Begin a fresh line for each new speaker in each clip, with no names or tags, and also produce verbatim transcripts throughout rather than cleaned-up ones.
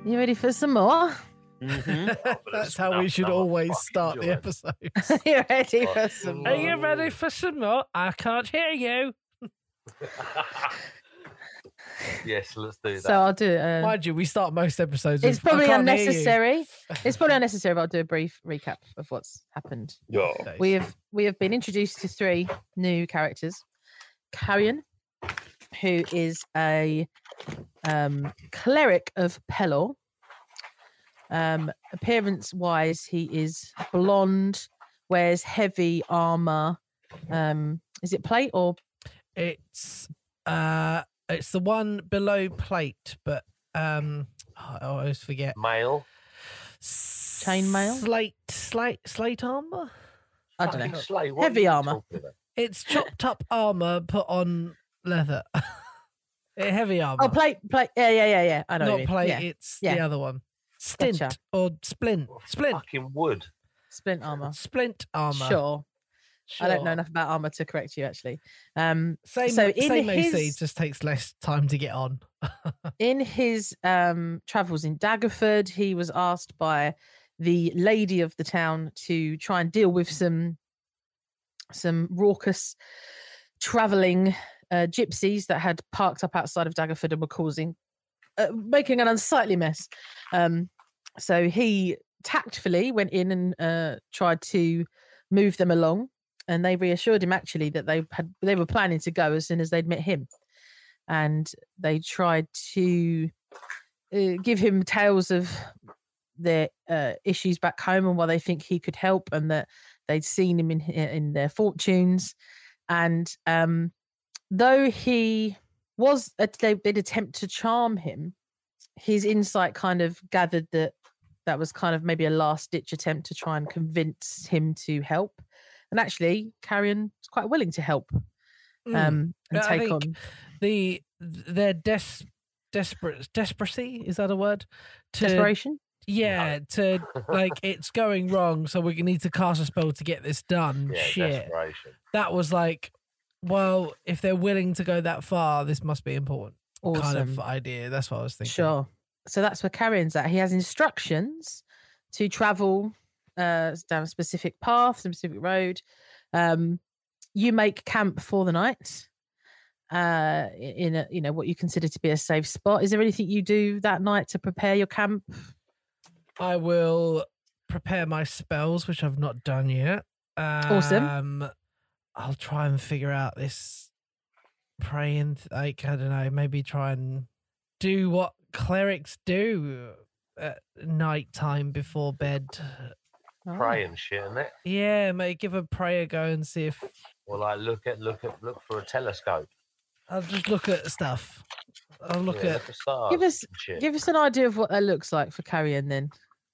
You ready for some more?
Mm-hmm.
That's how we should always start the episode.
You ready for some more?
Are you ready for some more? I can't hear you.
Yes, let's do that.
So I'll do it. Uh,
Mind you, we start most episodes.
it's
with,
probably
I can't hear you.
unnecessary. It's probably unnecessary, but I'll do a brief recap of what's happened.
Yeah.
We have we have been introduced to three new characters. Carrion, who is a um, cleric of Pelor. Um, appearance-wise, he is blonde, wears heavy armor. Um, is it plate or?
It's uh, it's the one below plate, but um, I always forget.
Mail.
Chainmail?
Slate, slate, slate armor.
I don't know.
Fucking slay, what
Heavy
are you
armor.
talking about?
It's chopped up armor put on leather. Eh, Heavy armor.
Oh, plate, plate. Yeah, yeah, yeah, yeah. I know. what
Not
you mean.
plate.
Yeah.
It's
Yeah.
the other one. Stint
Gotcha.
or splint. Splint.
Fucking wood.
Splint armor.
Splint armor.
Sure. I don't know
Sure.
enough about armor to correct you, actually. Um,
Same,
So in
same A C,
his-
just takes less time to get on.
in his um, travels in Daggerford, he was asked by the lady of the town to try and deal with some some raucous traveling uh, gypsies that had parked up outside of Daggerford and were causing uh, making an unsightly mess. Um, so he tactfully went in and uh, tried to move them along, and they reassured him actually that they had they were planning to go as soon as they'd met him, and they tried to uh, give him tales of their uh, issues back home and why they think he could help, and that they'd seen him in in their fortunes. And um, though he was, they did attempt to charm him, his insight kind of gathered that that was kind of maybe a last ditch attempt to try and convince him to help. And actually, Carrion was quite willing to help um, and
Yeah, I
take
think
on
the their des- desperate desperacy, is that a word? To,
desperation.
Yeah, to like it's going wrong, so we need to cast a spell to get this done.
Yeah,
Shit.
desperation.
That was like, well, if they're willing to go that far, this must be important. Kind of
Awesome.
idea. That's what I was thinking.
Sure. So that's where Carrion's at. He has instructions to travel uh, down a specific path, a specific road. Um, you make camp for the night uh, in a, you know, what you consider to be a safe spot. Is there anything you do that night to prepare your camp?
I will prepare my spells, which I've not done yet. Um,
Awesome.
I'll try and figure out this praying, like, I don't know, maybe try and do what clerics do at night time before bed.
Oh.
Pray and shit, isn't it?
Yeah, maybe give a prayer go and see if
Or like look at look at look for a telescope.
I'll just look at stuff. I'll look
yeah,
at
look at stars.
Give us,
and shit.
give us an idea of what that looks like for Carrion then.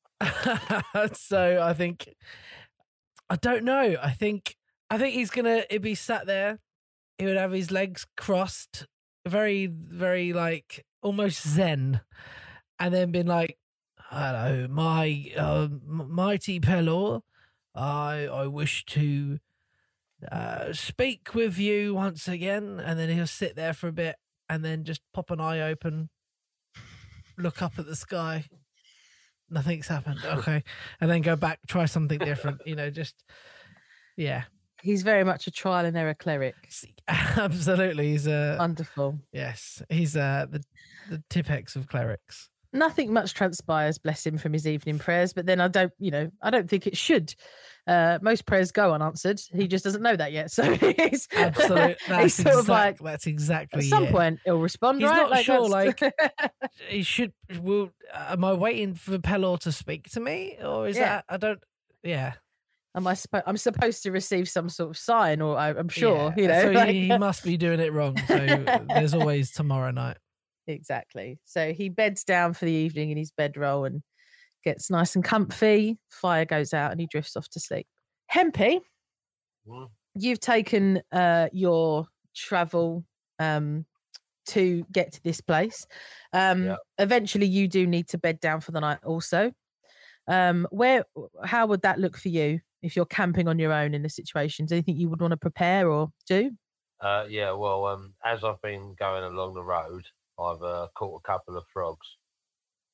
so I think I don't know. I think I think he's gonna he'd be sat there. He would have his legs crossed, very, very like almost zen, and then been like, "Hello, my uh, mighty Pelor. I I wish to uh, speak with you once again." And then he'll sit there for a bit, and then just pop an eye open, look up at the sky. Nothing's happened. Okay. And then go back, try something different, you know, just, yeah.
He's very much a trial and error cleric.
Absolutely. He's a,
Wonderful.
yes, he's uh the, the Tipex of clerics.
Nothing much transpires, bless him, from his evening prayers, but then I don't, you know, I don't think it should. Uh, most prayers go unanswered. He just doesn't know that yet. So he's
Absolutely. That's,
he's sort
exact,
of like,
that's exactly
at some
it.
point he'll respond,
He's
right?
not sure,
that's-
He should, will, am I waiting for Pelor to speak to me? Or is
Yeah.
that, I don't, yeah.
am I supposed? I'm supposed to receive some sort of sign, or I, I'm sure,
Yeah.
you know.
So
like-
he, he must be doing it wrong. So there's always tomorrow night.
Exactly. So he beds down for the evening in his bedroll and gets nice and comfy. Fire goes out and he drifts off to sleep. Hempy,
Mm.
you've taken uh, your travel um, to get to this place. Um,
Yeah.
Eventually, you do need to bed down for the night also. Um, where, how would that look for you if you're camping on your own in this situation? Is there anything you would want to prepare or do?
Uh, yeah, well, um, as I've been going along the road, I've uh, caught a couple of frogs.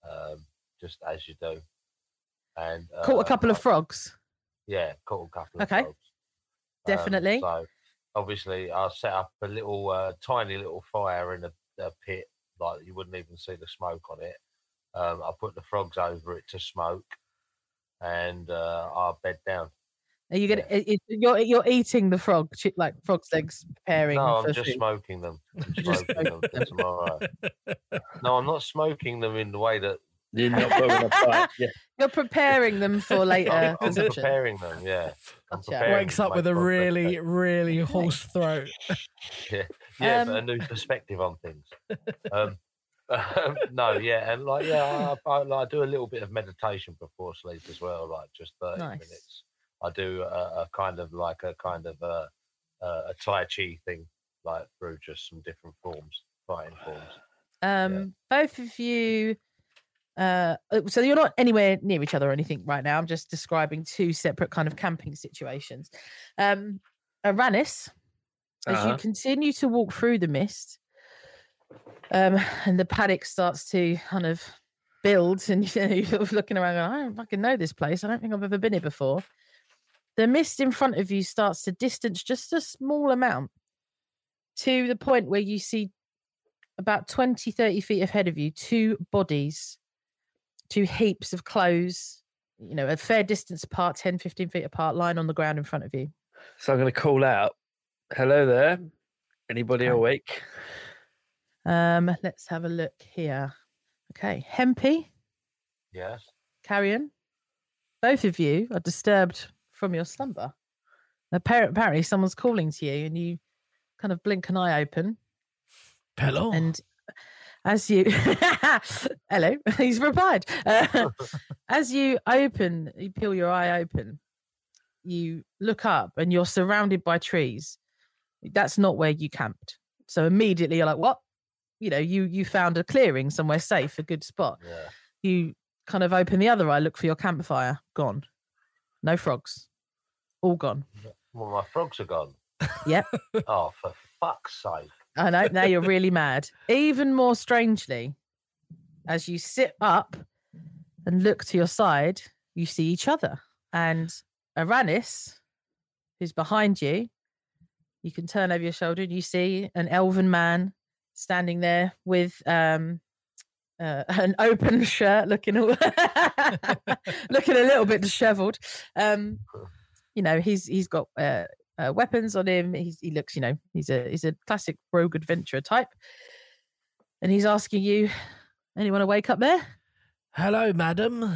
um, just as you do. And
Caught a
uh,
couple of
I-
frogs.
Yeah, caught a couple of
Okay.
frogs.
Definitely.
Um, so obviously, I set up a little, uh, tiny little fire in a, a pit, like you wouldn't even see the smoke on it. Um, I put the frogs over it to smoke, and uh, I bed down.
Are you gonna? i- i- You're you're eating the frog, chi- like frog's legs, preparing
No,
for
I'm just
food.
smoking them. I'm
Just
smoking them for tomorrow. No, I'm not smoking them in the way that
You're not blowing a pipe. Yeah.
You're preparing them for later
I'm, I'm
consumption.
preparing them. Yeah, I'm
Gotcha.
preparing
Wakes
to
up
make
with a
frog
really,
biscuit.
really hoarse throat.
Yeah, yeah, but a
Um,
new perspective on things. Um, um, no, yeah, and like yeah, I, I, like, do a little bit of meditation before sleep as well, like just thirty
Nice.
minutes. I do a, a kind of like a kind of a, a, a Tai Chi thing, like through just some different forms, fighting forms.
Um, both of you. Uh, uh, so you're not anywhere near each other or anything right now. I'm just describing two separate kind of camping situations. Um, Aranis, as you
Uh-huh. continue
continue to walk through the mist, um, and the panic starts to kind of build, and you know, you're looking around, going, I don't fucking know this place. I don't think I've ever been here before. The mist in front of you starts to distance just a small amount to the point where you see about twenty, thirty feet ahead of you, two bodies, two heaps of clothes, you know, a fair distance apart, ten, fifteen feet apart, lying on the ground in front of you.
So I'm going to call out, hello there. Anybody
Okay.
awake?
Um, let's have a look here. Okay, Hempy,
Yes.
Carrion, both of you are disturbed from your slumber. Appar- Apparently, someone's calling to you, and you kind of blink an eye open,
Hello.
and as you, hello, he's replied. Uh, as you open, you peel your eye open, you look up, and you're surrounded by trees. That's not where you camped. So immediately you're like, what? You know, you you found a clearing somewhere safe, a good spot.
Yeah.
You kind of open the other eye, look for your campfire, gone. No frogs, all gone.
Well, my frogs are gone.
Yep.
Oh, for fuck's sake!
I know. Now you're really mad. Even more strangely, as you sit up and look to your side, you see each other. And Aranis, who's behind you, you can turn over your shoulder and you see an elven man standing there with um, uh, an open shirt, looking all looking a little bit dishevelled. Um, you know, he's he's got uh, uh, weapons on him. He's, he looks, you know, he's a he's a classic rogue adventurer type, and he's asking you, anyone awake up there?
Hello, madam.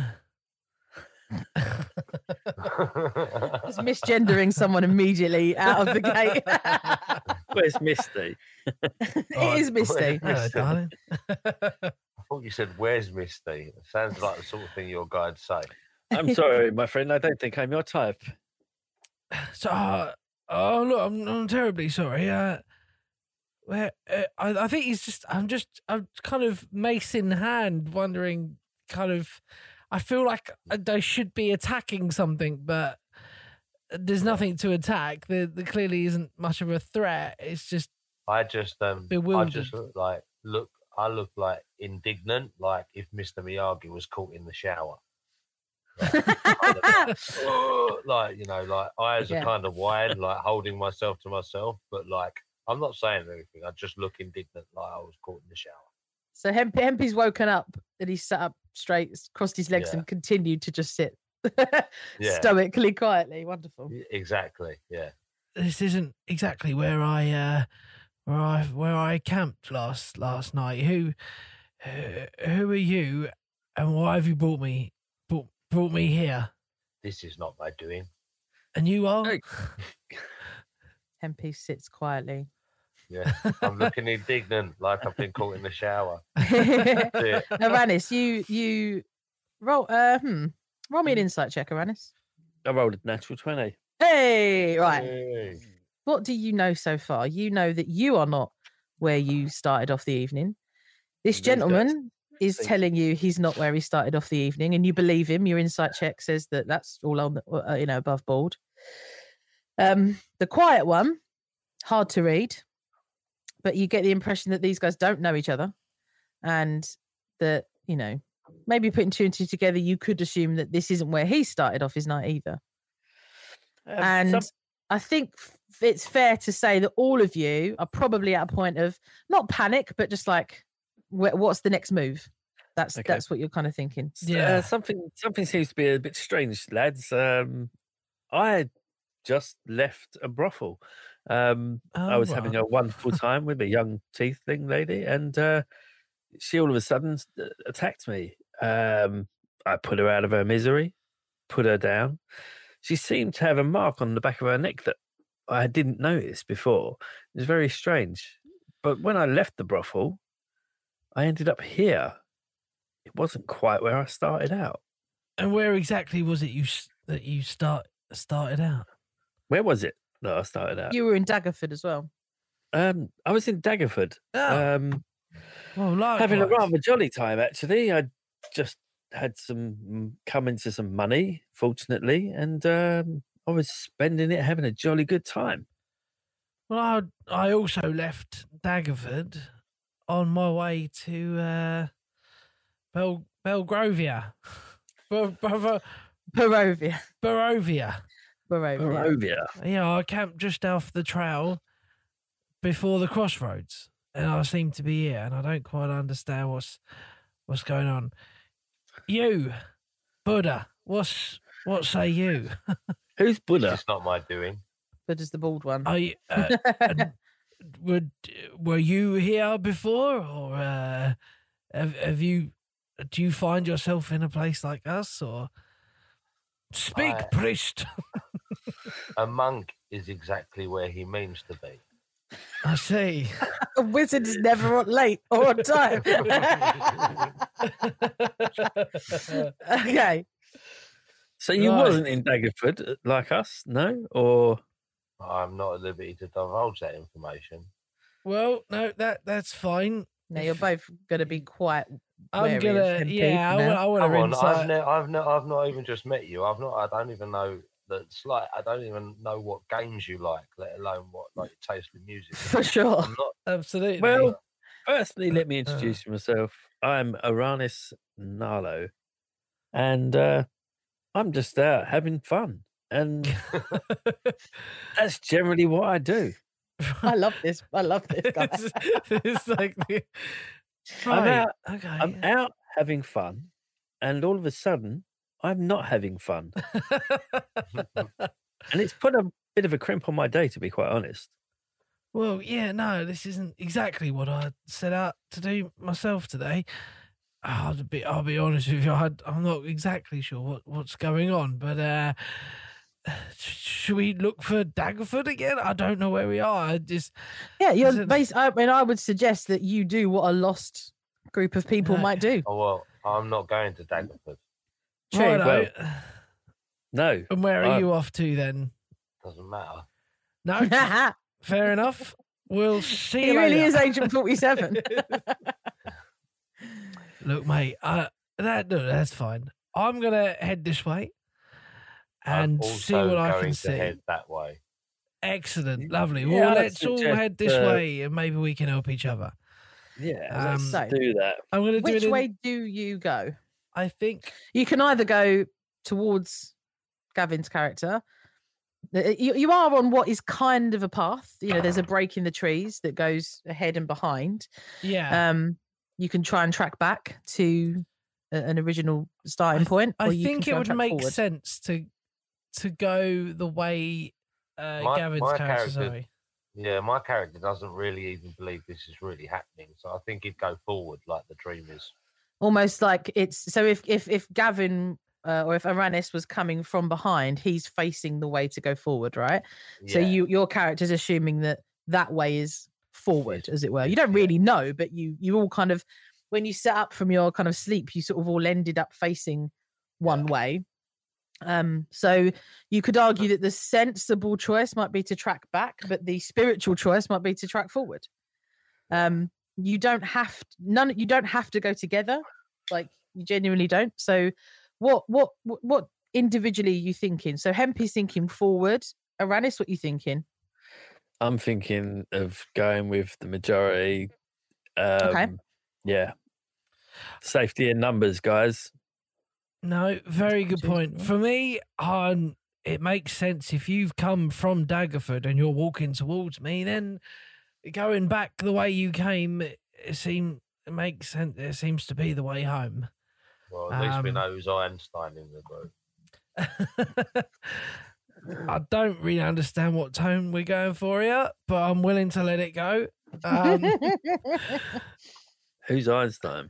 Just misgendering someone immediately out of the gate.
Where's Misty?
It is Misty.
Hello, darling.
I thought you said, "Where's Misty?" It sounds like the sort of thing your guides say.
I'm sorry, my friend. I don't think I'm your type.
So, uh, oh look, I'm, I'm terribly sorry. Uh, where uh, I, I think he's just. I'm just. I'm kind of mace in hand, wondering. Kind of. I feel like they should be attacking something, but there's nothing to attack. There, there clearly isn't much of a threat. It's just.
I just um, I
Bewildered.
just look like look. I look like indignant, like if Mister Miyagi was caught in the shower. Like, kind of like, "Oh," like, you know, like eyes
Yeah.
are kind of wide, like holding myself to myself, but like I'm not saying anything. I just look indignant, like I was caught in the shower.
So Hemp- Hempy's woken up and he's sat up straight, s- crossed his legs,
Yeah.
and continued to just sit
Yeah.
stoically, quietly. Wonderful.
Y- Exactly. Yeah.
This isn't exactly where I uh where I where I camped last last night. Who who, who are you, and why have you brought me brought, brought me here?
This is not my doing.
And you are?
Hey.
Hempy sits quietly.
Yeah. I'm looking indignant, like I've been caught in the shower. That's it.
Aranis, you you roll. Uh, hmm. Roll me an insight check, Aranis.
I rolled a natural twenty.
Hey, right.
Hey.
What do you know so far? You know that you are not where you started off the evening. This
These guys
gentleman is
think-
telling you he's not where he started off the evening, and you believe him. Your insight check says that that's all on, the, uh, you know, above board. Um, the quiet one, hard to read, but you get the impression that these guys don't know each other, and that you know maybe putting two and two together, you could assume that this isn't where he started off his night either.
Um,
And
some-
I think f- it's fair to say that all of you are probably at a point of not panic, but just like, wh- what's the next move? That's
Okay.
that's what you're kind of thinking.
Yeah.
Uh, something something seems to be a bit strange, lads. Um, I had just left a brothel. Um, I
Oh,
was having
right.
a wonderful time with a young tiefling lady, and uh, she all of a sudden s- uh, attacked me. Um, I put her out of her misery, put her down. She seemed to have a mark on the back of her neck that I didn't notice before. It was very strange. But when I left the brothel, I ended up here. It wasn't quite where I started out.
And where exactly was it you s- that you start started out?
Where was it that I started out?
You were in Daggerford as well.
Um, I was in Daggerford,
Oh,
um,
well, likewise.
having a rather jolly time. Actually, I just had some mm, come into some money, fortunately, and um, I was spending it, having a jolly good time.
Well, I I also left Daggerford on my way to uh, Bel Belgravia, Bel- Bel-
Barovia.
Barovia.
Barovia.
Barovia.
Yeah, I camped just off the trail before the crossroads, and I seem to be here, and I don't quite understand what's what's going on. You, Buddha, what's what say you?
Who's Buddha?
It's not my doing.
But as the bald one.
Are you, uh, and were were you here before, or uh, have have you? Do you find yourself in a place like us, or speak,
I-
priest?
A monk is exactly where he means to be.
I see.
A wizard is never on late or on time. Okay.
So you
Right.
wasn't in Daggerford uh, like us, no? Or
I'm not at liberty to divulge that information.
Well, no, that that's fine.
Now you're both going to be quite.
I'm
wary of
gonna,
him,
yeah, I
Pete,
want,
now.
I want
Come
to
on, I've
insight.
ne- I've ne- I've not even just met you. I've not. I don't even know that. It's like I don't even know what games you like, let alone what like your taste in music.
For sure.
I'm not.
Absolutely.
well, firstly, let me
Uh.
introduce myself. I'm Aranis Narlo, and uh, I'm just out having fun, and that's generally what I do.
I love this. I love this guy.
it's, it's like the,
I'm
right,
out-
okay.
I'm out having fun, and all of a sudden, I'm not having fun, and it's put a bit of a crimp on my day, to be quite honest.
Well, yeah, no, this isn't exactly what I set out to do myself today. I'll be, I'll be honest with you, I, I'm not exactly sure what, what's going on, but uh, should we look for Daggerford again? I don't know where we are. I just
Yeah, you're
Is it-
bas- I mean, I would suggest that you do what a lost group of people
No.
might do.
Oh well, I'm not going to Daggerford.
True.
Righto.
well, No,
And where are
I-
you off to then?
Doesn't matter.
No,
he
fair enough. We'll see you
really
later.
is Agent forty-seven.
Look, mate, uh, that no, that's fine. I'm gonna head this way
I'm
and see
also
what I
going
can
to
see.
head that way.
Excellent, lovely.
Yeah,
Well,
I'd
let's all
suggest,
head this
uh,
way, and maybe we can help each other.
yeah,
Um,
let's
So-
do that.
I'm gonna do
Which
it. In,
way do you go?
I think.
You can either go towards Gavin's character. Uh, You, you are on what is kind of a path. You know, there's a break in the trees that goes ahead and behind.
Yeah,
Um, you can try and track back to a- an original starting
th-
point.
I
or you can
think
try
it
and
would
track
make
forward.
sense to to go the way uh,
My-
Gavin's
my
character.
character-
Sorry.
Yeah, my character doesn't really even believe this is really happening, so I think he'd go forward like the dream is.
Almost like it's so if if if Gavin uh, or if Aranis was coming from behind, he's facing the way to go forward, right? So
Yeah.
you your character's assuming that that way is forward,
Is-
as it were. You
is,
don't
yeah.
really know, but you you all kind of when you set up from your kind of sleep, you sort of all ended up facing one way. Um, so you could argue that the sensible choice might be to track back, but the spiritual choice might be to track forward. Um, you don't have to, none. You don't have to go together, like you genuinely don't. So, what what what, what individually are you thinking? So Hempy's thinking forward. Aranis, what you thinking?
I'm thinking of going with the majority. Um, Yeah, Safety in numbers, guys.
No, very good point. For me, um, it makes sense if you've come from Daggerford and you're walking towards me, then going back the way you came, it, it seems it makes sense. It seems to be the way home.
Well, at least we
Um,
know who's Einstein in the group.
I don't really understand what tone we're going for here, but I'm willing to let it go. Um,
Who's Einstein?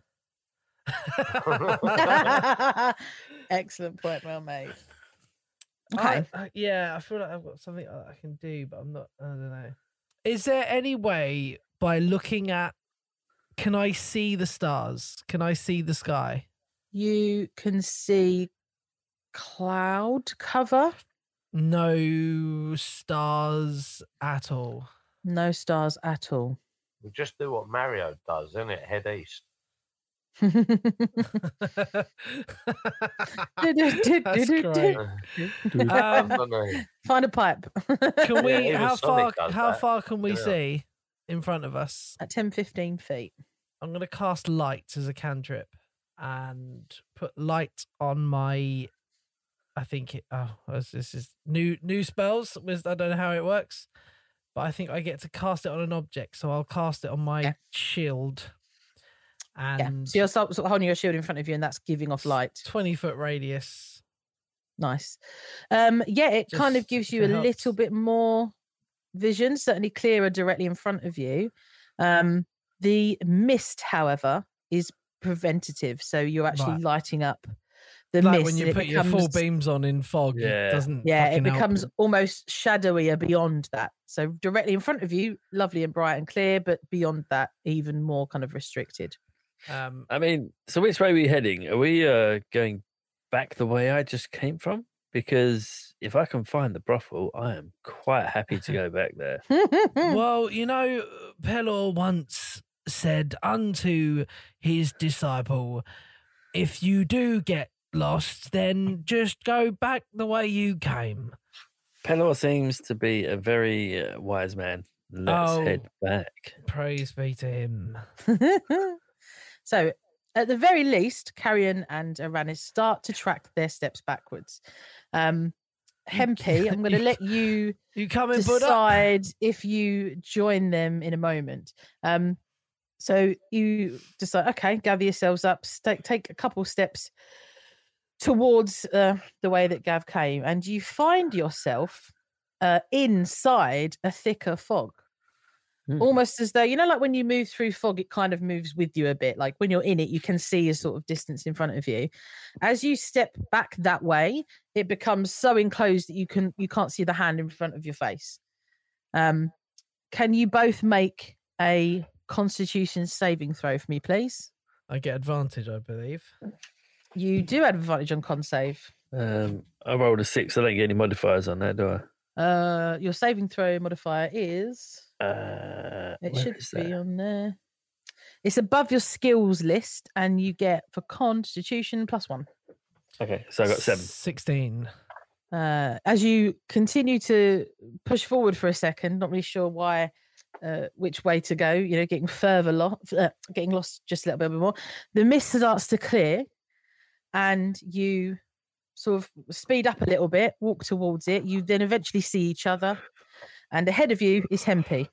Excellent point, well made. Okay.
I- I- yeah, I feel like I've got something I can do, but I'm not. I don't know. Is there any way by looking at? Can I see the stars? Can I see the sky?
You can see cloud cover.
No stars at all.
No stars at all.
We just do what Mario does, isn't it? Head east.
That's great. Um,
Funny.
Find a pipe
Can we?
Yeah, even
how far?
Sonic does
How
that.
far can we
Yeah.
see in front of us?
at ten fifteen feet.
I'm going to cast light as a cantrip and put light on my. I think it. Oh, this is new new spells. With I don't know how it works, but I think I get to cast it on an object. So I'll cast it on my
Yeah.
shield.
Yeah.
And
So you're sort of holding your shield in front of you, and that's giving off light.
twenty foot radius.
Nice. Um, yeah, it kind of
Just
gives
if
you
it
a
helps.
little bit more vision, certainly clearer directly in front of you. Um, the mist, however, is preventative, so you're actually
Right.
lighting up the
Like
mist.
when you
and it
put your full
becomes-
beams on in fog,
Yeah.
it doesn't.
Yeah, it
fucking help.
becomes almost shadowier beyond that. So directly in front of you, lovely and bright and clear, but beyond that, even more kind of restricted.
Um,
I mean, so which way are we heading? Are we uh, going back the way I just came from? Because if I can find the brothel, I am quite happy to go back there.
well, you know, Pelor once said unto his disciple, if you do get lost, then just go back the way you came.
Pelor seems to be a very uh, wise man. Let's
Oh.
head back.
Praise be to him.
So, at the very least, Carrion and Aranis start to track their steps backwards. Um, Hempy, I'm going to
you-
let you
You coming, Buddha?
decide if you join them in a moment. Um, so you decide, okay, gather yourselves up, sta take a couple steps towards uh, the way that Gav came, and you find yourself uh, inside a thicker fog.
Hmm.
Almost as though, you know, like when you move through fog, it kind of moves with you a bit. Like when you're in it, you can see a sort of distance in front of you. As you step back that way, it becomes so enclosed that you can you can't see the hand in front of your face. Um, can you both make a Constitution saving throw for me, please?
I get advantage, I believe.
You do have advantage on con save.
Um, I rolled a six. I don't get any modifiers on that, do I?
Uh, your saving throw modifier is.
Uh,
It
where
should
is
be
that?
on there. It's above your skills list, and you get for Constitution plus one.
Okay, so I got seven.
sixteen.
Uh, as you continue to push forward for a second, not really sure why, uh, which way to go. You know, getting further lost, uh, getting lost just a little bit more. The mist starts to clear, and you sort of speed up a little bit, walk towards it. You then eventually see each other, and ahead of you is Hempy.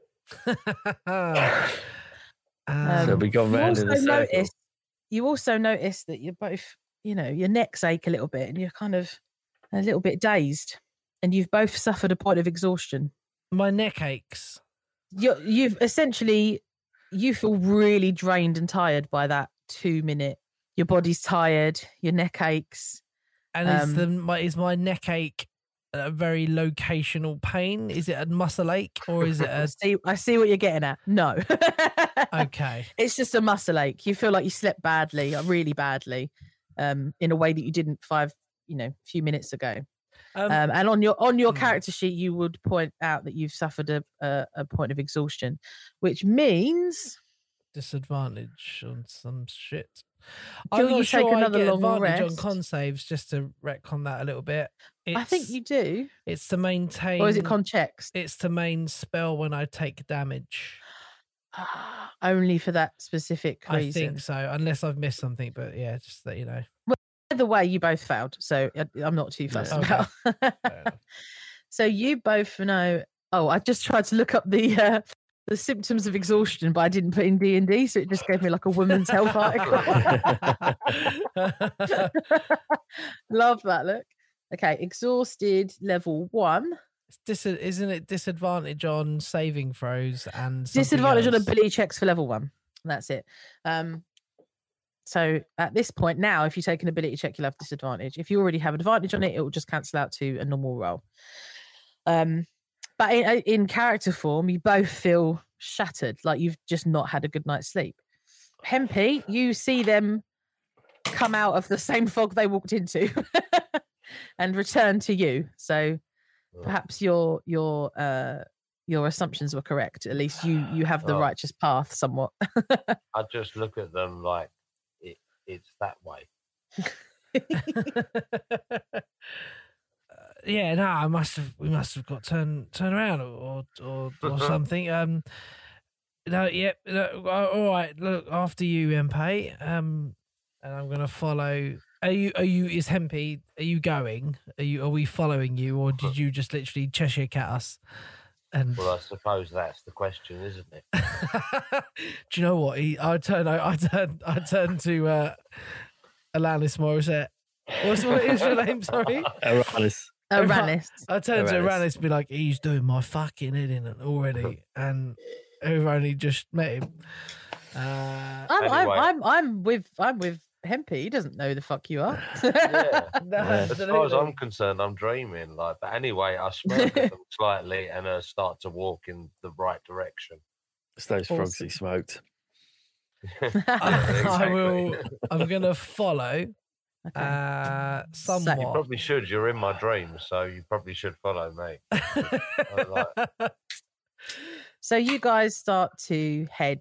Um,
So we gone
you
round in a
also
circle.
notice, you also notice that you're both, you know, your necks ache a little bit, and you're kind of a little bit dazed, and you've both suffered a point of exhaustion.
my neck aches.
You're, you've essentially, you feel really drained and tired by that two minute. Your body's tired, your neck aches.
And is
Um,
the my is my neck ache a very locational pain? Is it a muscle ache or is it
I
a
see, I see what you're getting at. No,
okay?
it's just a muscle ache. You feel like you slept badly, uh, really badly, um, in a way that you didn't five, you know, few minutes ago.
Um,
Um, and on your on your
Hmm.
character sheet, you would point out that you've suffered a, a, a point of exhaustion, which means
disadvantage on some shit.
Till
I'm not
you
sure
take
I
another
get
long
advantage on
rest.
con saves just to retcon that a little bit. It's,
I think you do.
It's to maintain.
Or is it con checks?
It's to main spell when I take damage.
Only for that specific
I
reason.
think so, unless I've missed something. But yeah, just that you know.
Either way, you both failed, so I- I'm not too fussed
Okay.
about. So you both know. Oh, I just tried to look up the uh, the symptoms of exhaustion, but I didn't put in D and D, so it just gave me like a women's health article. Love that look. Okay, exhausted level one.
It's dis- isn't it disadvantage on saving throws and something
Disadvantage on
else?
ability checks for level one. That's it. Um, so at this point now, if you take an ability check, you'll have disadvantage. If you already have advantage on it, it will just cancel out to a normal roll. Um, but in, in character form, you both feel shattered, like you've just not had a good night's sleep. Hempy, you see them come out of the same fog they walked into and return to you. So perhaps your your uh, your assumptions were correct. At least you you have the
Oh.
righteous path somewhat.
I just look at them like it, it's that way.
Yeah, no, I must have. We must have got turn turn around or or or something. Um, no, yep. No, all right. Look, after you, Hempy. Um, and I'm gonna follow. Are you? Are you? Is Hempy? Are you going? Are you? Are we following you, or did you just literally Cheshire cat us? And
Well, I suppose that's the question, isn't it?
do you know what? He, I turn. I turn. I turn to uh, Alanis Morissette. What's what is your name? Sorry.
Aranis.
Aranis.
I turned to
Aranis.
Aranis to be like, he's doing my fucking head in already, and we've only just met him. Uh,
I'm,
Anyway.
I'm I'm I'm with I'm with Hempy. He doesn't know who the fuck you are.
Yeah.
no,
As far as
absolutely.
I'm concerned, I'm dreaming. Like, but anyway, I smirk at them slightly and uh, start to walk in the right direction.
It's those frogs
Awesome.
he smoked.
I, I
Exactly.
will. I'm gonna follow.
Okay.
Uh,
You
somewhat.
probably should. You're in my dreams, so you probably should follow me. I like-
So you guys start to head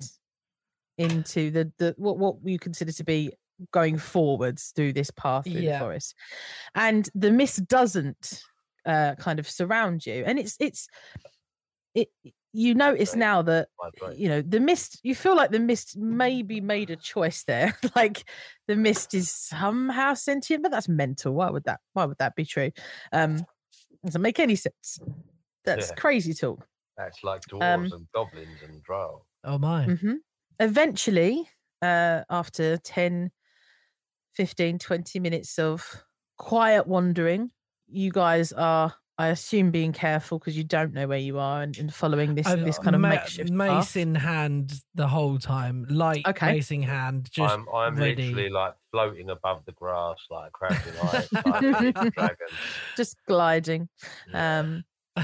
into the, the what what you consider to be going forwards through this path through
Yeah.
the forest, and the mist doesn't uh, kind of surround you, and it's it's it. You notice
Right.
now that
my dream.
you know the mist. You feel like the mist maybe made a choice there, like the mist is somehow sentient, but that's mental. Why would that? Why would that be true? Um, doesn't make any sense. That's
Yeah.
crazy talk.
That's like dwarves
Um,
and goblins and drow.
Oh my!
hmm Eventually, uh, after ten, fifteen, twenty minutes of quiet wandering, you guys are, I assume, being careful because you don't know where you are and, and following this
I'm
this kind of
ma-
makeshift
mace
path.
in hand the whole time, light
Okay.
mace in hand, just
I'm I'm
ready.
literally like floating above the grass, like crouching eyes, like a dragon.
Just gliding.
Yeah.
Um,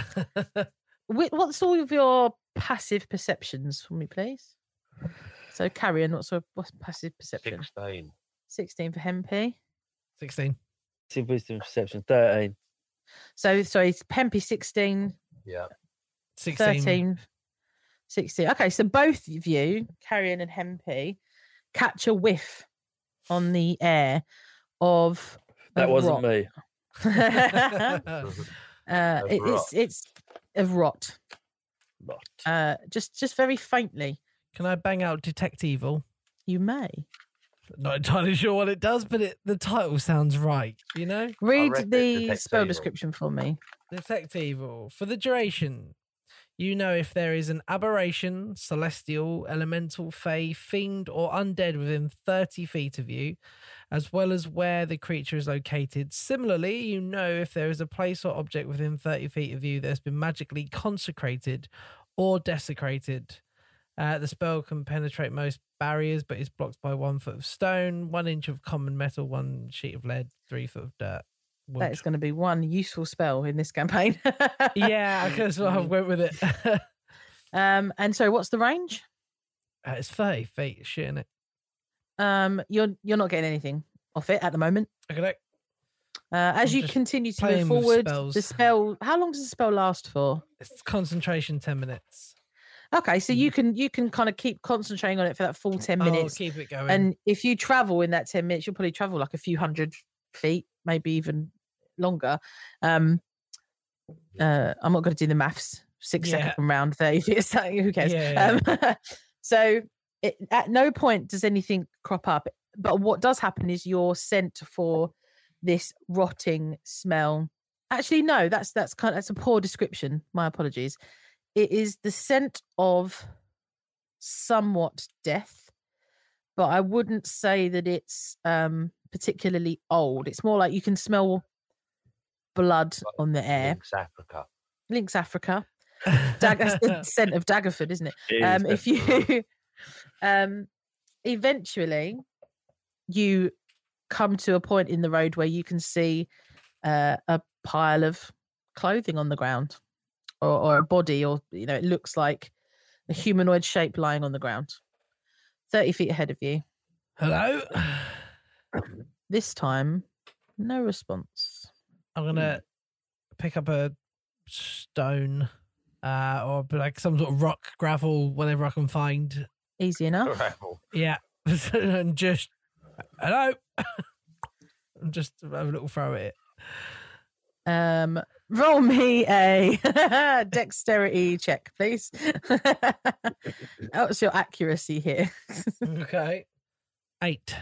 wh- what's all of your passive perceptions for me, please? So, Carrion, what's your what's passive perception?
Sixteen.
sixteen for Hempy.
Sixteen.
See wisdom perception thirteen.
So, sorry, it's Hempy sixteen.
Yeah.
Sixteen.
thirteen, sixteen. Okay, so both of you, Carrion and Hempy, catch a whiff on the air of
That
of
wasn't
rot.
me.
uh,
Of
it-
rot.
it's it's of rot.
Not.
Uh, just just very faintly.
Can I bang out Detect Evil?
You may
Not entirely sure what it does, but it the title sounds right. You know,
read
reckon
the
detect
spell
evil.
description for me.
Detect Evil. For the duration, you know if there is an aberration, celestial, elemental, fey, fiend, or undead within thirty feet of you, as well as where the creature is located. Similarly, you know if there is a place or object within thirty feet of you that has been magically consecrated or desecrated. Uh, the spell can penetrate most barriers, but is blocked by one foot of stone, one inch of common metal, one sheet of lead, three foot of dirt.
That
wood.
is going to be one useful spell in this campaign.
Yeah, because I went with it. uh,
Um, and so what's the range?
it's thirty feet, shit in it.
Um, you're you're not getting anything off it at the moment.
Okay,
Uh, as
I'm
you
just
continue to
playing
move
with
forward,
spells.
the spell. How long does the spell last for?
it's concentration ten minutes.
Okay, so you can you can kind of keep concentrating on it for that full ten
I'll
minutes.
keep it going.
And if you travel in that ten minutes, you'll probably travel like a few hundred feet, maybe even longer. Um, uh, I'm not going to do the maths. Six
Yeah.
second round, thirty feet. So who cares?
Yeah,
Um, So it, at no point does anything crop up. But what does happen is you're sent for this rotting smell. Actually, no, that's that's kind of, that's a poor description. My apologies. It is the scent of somewhat death, but I wouldn't say that it's um, particularly old. It's more like you can smell blood on the air.
Lynx Africa.
Lynx Africa. Dag- that's the scent of Daggerford, isn't it?
It is
Um, if
definitely.
you um, eventually you come to a point in the road where you can see uh, a pile of clothing on the ground, or, or a body, or you know, it looks like a humanoid shape lying on the ground, thirty feet ahead of you.
Hello.
This time, no response.
I'm gonna pick up a stone, uh, or like some sort of rock, gravel, whatever I can find.
Easy enough.
Gravel.
Yeah, and just hello. And just have a little throw at it.
Um, roll me a dexterity check, please. What's your accuracy here?
Okay, eight.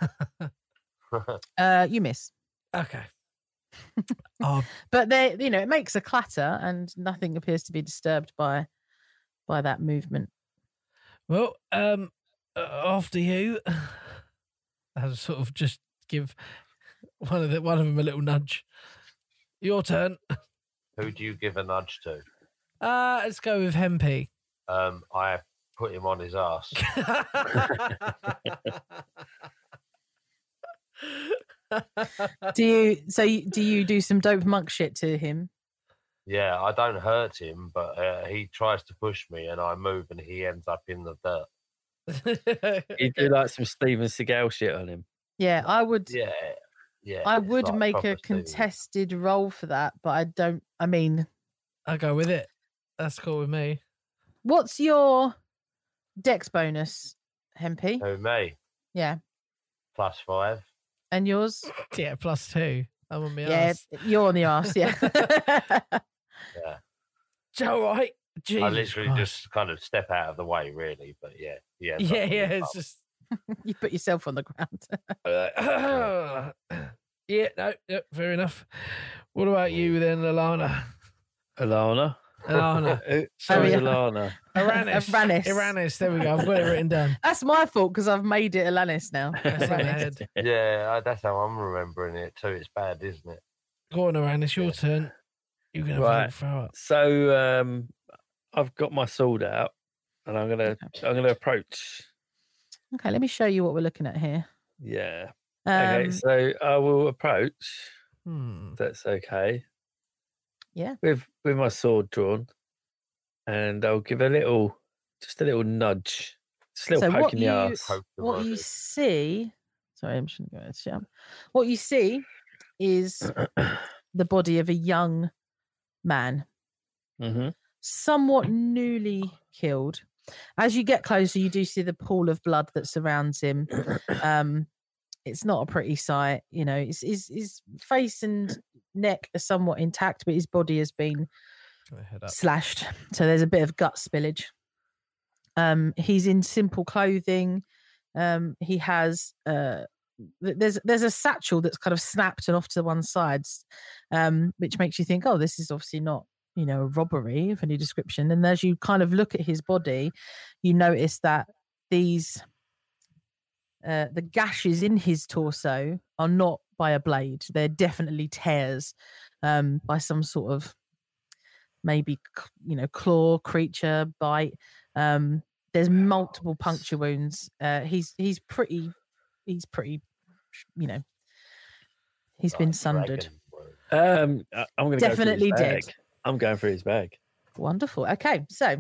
uh, you miss.
Okay. Oh,
But they, you know, it makes a clatter, and nothing appears to be disturbed by by that movement.
well, um, uh, after you, I'll sort of just give one of the one of them a little nudge. Your turn.
Who do you give a nudge to?
Uh, let's go with Hempy.
Um, I put him on his ass.
Do you? So you, do you do some dope monk shit to him?
Yeah, I don't hurt him, but uh, he tries to push me, and I move, and he ends up in the dirt.
You do like some Steven Seagal shit on him.
Yeah, I would.
Yeah, yeah.
I
it's
would
like
make
proper
a
Steven.
contested roll for that, but I don't. I mean,
I'll go with it. That's cool with me.
what's your dex bonus, Hempy?
Who, me?
Yeah,
Plus five.
and yours?
Yeah, plus two. I'm on my
Yeah,
ass.
you're on the arse. Yeah.
Yeah.
It's all right. Jesus
I literally
Christ.
just kind of step out of the way, really. But yeah, yeah.
Yeah, yeah. It's just.
You put yourself on the ground.
Uh, yeah, no, no, fair enough. What about you then, Alana?
Alana.
Alana.
Who-
Sorry,
Who's
yeah.
Alana?
Aranis.
Aranis.
Aranis. There we go. I've got it written down.
That's my fault because I've made it Alanis now.
That's in my head.
Yeah, I- that's how I'm remembering it too. It's bad, isn't it?
Go on, Aranis. Your turn. You're going
Right.
to throw up.
So um, I've got my sword out, and I'm gonna I'm gonna approach.
Okay, let me show you what we're looking at here.
Yeah.
Um,
Okay. So I will approach.
Hmm.
If that's okay.
Yeah.
With with my sword drawn, and I'll give a little, just a little nudge, just a little
So
poke
what
in the
you-
arse.
Poke the
what you
road.
see, sorry, I'm just going to go this down. What you see is the body of a young man,
hmm
somewhat newly killed. As you get closer, you do see the pool of blood that surrounds him. Um, it's not a pretty sight, you know. His, his his face and neck are somewhat intact, but his body has been
Gonna head up.
slashed, so there's a bit of gut spillage. Um, he's in simple clothing. Um, he has uh, th- there's there's a satchel that's kind of snapped and off to one side, s- um, which makes you think, oh, this is obviously not, you know, a robbery of any description. And as you kind of look at his body, you notice that these uh, the gashes in his torso are not by a blade; they're definitely tears um, by some sort of maybe c- you know claw creature bite. Um, there's multiple puncture wounds. Uh, he's he's pretty he's pretty you know he's been
Like
sundered.
dragon wound.
Um, I- I'm going to
Definitely
go through his
dead.
bag. I'm going through his bag.
Wonderful. Okay, so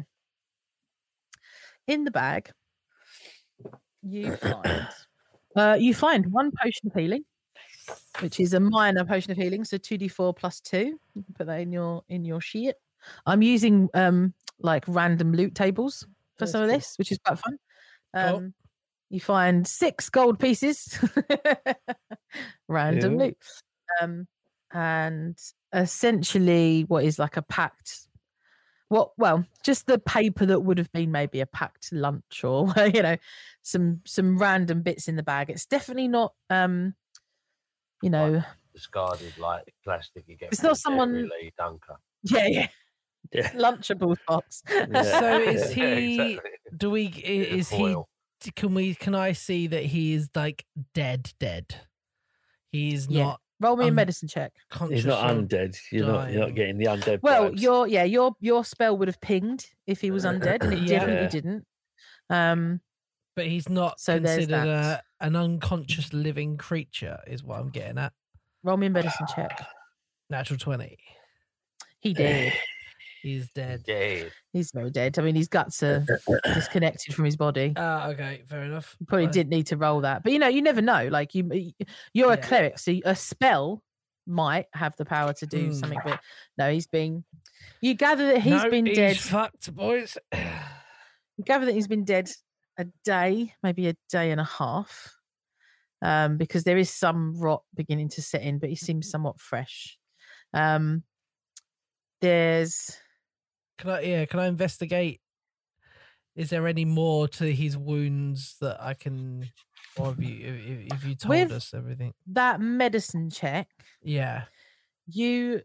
in the bag you find uh, you find one potion of healing, which is a minor potion of healing, so two d four plus two. You can put that in your in your sheet. I'm using um like random loot tables for
That's
some of
cool.
this, which is quite fun.
Cool.
Um, you find six gold pieces, random
Ew.
loot, um, and essentially what is like a packed What? Well, just the paper that would have been maybe a packed lunch, or you know, some some random bits in the bag. It's definitely not, um, you know,
Like discarded like plastic. You get
It's
from
not
the
someone-
Dairy Lee Dunker.
yeah, yeah,
Yeah.
Lunchables box.
Yeah.
So is
Yeah,
he?
exactly.
Do we? i-
In
Is he?
foil.
Can we? Can I see that he is like dead? Dead. He's
Yeah.
not
Roll me a
Um,
medicine check.
He's
conscious.
not
or-
undead. You're not. You're
dying.
not getting the undead.
Well,
vibes.
your yeah, your your spell would have pinged if he was undead, and it
Yeah.
definitely
Yeah.
didn't. Um,
But he's not
So there's
considered
that.
a, an unconscious living creature. Is what I'm getting at.
roll me a medicine check.
Natural twenty.
He did.
He's dead.
Dead.
He's very dead. I mean, his guts are disconnected from his body.
Ah, okay, fair enough.
You probably
Uh,
didn't need to roll that, but you know, you never know. Like you, you're a
Yeah.
cleric, so a spell might have the power to do
Mm.
something. But no, he's been. You gather that he's
no,
been
he's
dead.
fucked, boys.
You gather that he's been dead a day, maybe a day and a half, um, because there is some rot beginning to set in, but he seems somewhat fresh. Um, there's
Can I? Yeah, can I investigate? Is there any more to his wounds that I can, or have you, if, if you told
With-
us everything?
that medicine check.
Yeah.
You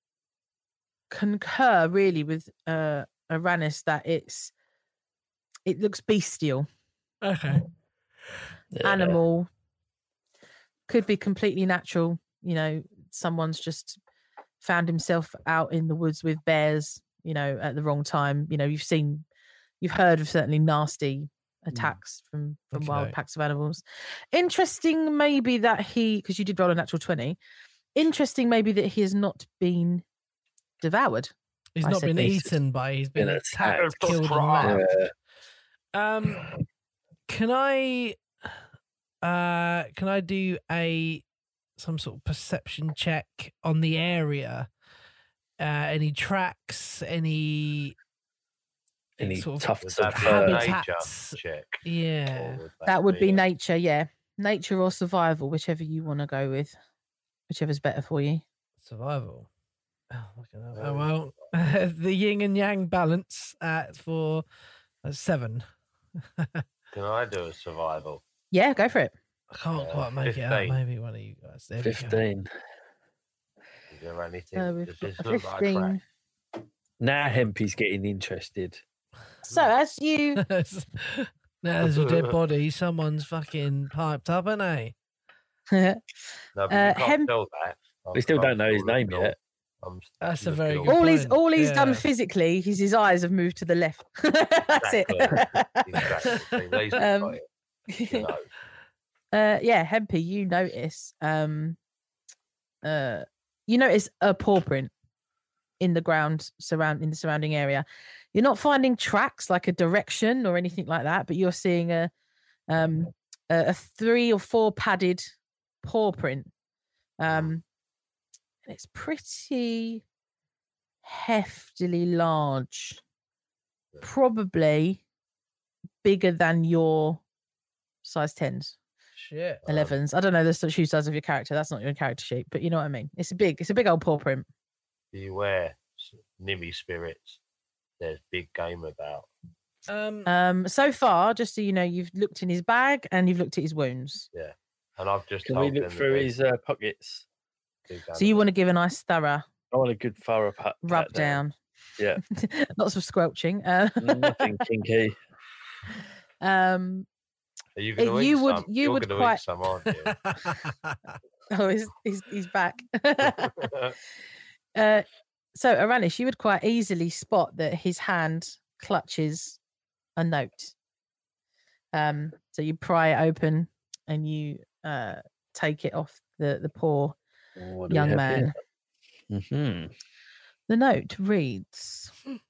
concur really with uh Aranis that it's it looks bestial,
Okay.
Yeah.
animal, could be completely natural. You know, someone's just found himself out in the woods with bears, you know, at the wrong time. You know, you've seen, you've heard of certainly nasty attacks from from wild
Okay.
packs of animals. Interesting, maybe that he, because you did roll a natural twenty. Interesting, maybe that he has not been devoured.
He's
I
not
said
been
beast.
eaten by. He's been
Been
attacked,
attacked.
killed, and
Right.
left.
Yeah.
Um, can I, uh, can I do a some sort of perception check on the area? Uh, any tracks? Any?
Any
sort of
tufts
Would
of
that be a
fur?
habitats.
nature check?
Yeah.
Or
That would be
a-
nature, yeah. Nature or survival, whichever you want to go with. Whichever's better for you.
Survival. Oh, look at that.
Oh,
Oh well, the yin and yang balance at for uh, seven.
Can I do a survival?
Yeah, go for it.
I can't
Uh,
quite make it out.
fifteen.
Maybe one of you guys. There we go.
Fifteen.
Is there anything?
Uh, we've
Does
got
this
a
look like a track?
fifteen.
Now Hempy's getting interested.
So as you
Now there's a dead body. Someone's fucking piped up, ain't they?
No, but
Uh,
you can't
Hem-
tell that.
We still don't know his
still
name
looking
yet.
all- I'm
That's a
looking
very
all-
good
all he's
point.
all he's done
Yeah.
physically is his eyes have moved to the left. That's
Exactly.
it.
Exactly. See, these have
Um,
got it, you know.
uh yeah, Hempy, you notice um uh you notice a paw print in the ground surround in the surrounding area. You're not finding tracks like a direction or anything like that, but you're seeing a um a, a three or four padded paw print. Um and it's pretty heftily large.
Yeah.
Probably bigger than your size tens.
Shit.
Um,
elevens. I don't know the sort of shoe size of your character. That's not your character sheet, but you know what I mean. It's a big, it's a big old paw print.
Beware, s- Nimmy spirits. There's big game about.
Um,
Um, so far, just so you know, you've looked in his bag and you've looked at his wounds.
And I've just
Can we
told
look
them that
through
there's
his uh, pockets?
big
So you want to give a nice thorough
I want a good thorough pat,
rub
pat
down.
Yeah.
Lots of squelching. Uh,
Nothing kinky.
um,
Are you going to eat
you would-
some?
you
You're
would
gonna
quite-
eat some, aren't you?
oh, he's, he's, he's back. uh, so, Aranis, you would quite easily spot that his hand clutches a note. Um, so you pry it open and you uh, take it off the, the paw.
What do we
Young
have
man.
here? Mhm.
The note reads.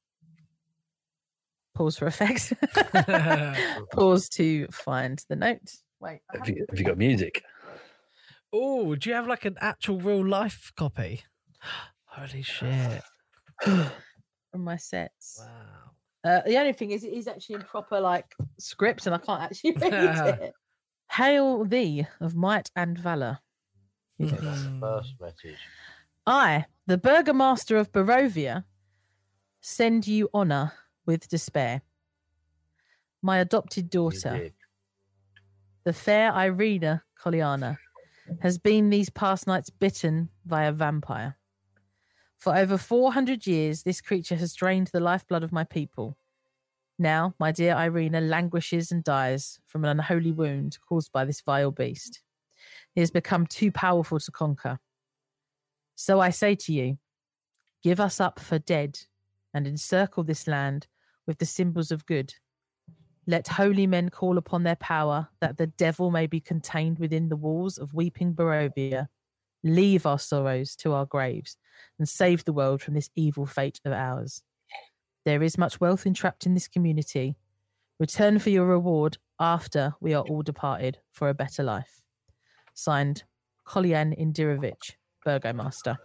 Pause for effect. Pause to find the note. Wait. I
Have you, have you got music?
Oh, do you have like an actual real life copy? Holy shit!
have from my sets.
Wow.
Uh, the only thing is, it is actually in proper like script, and I can't actually read it. Hail thee of might and valor. Here goes.
Mhm.
First message.
I, the burgomaster of Barovia, send you honor with despair. My adopted
You
daughter,
did.
the fair Irina Koliana, has been these past nights bitten by a vampire. For over four hundred years, this creature has drained the lifeblood of my people. Now, my dear Irina languishes and dies from an unholy wound caused by this vile beast. He has become too powerful to conquer. So I say to you, give us up for dead and encircle this land with the symbols of good. Let holy men call upon their power that the devil may be contained within the walls of weeping Barovia. Leave our sorrows to our graves and save the world from this evil fate of ours. There is much wealth entrapped in this community. Return for your reward after we are all departed for a better life. Signed, Kolian Indirovich, Burgomaster.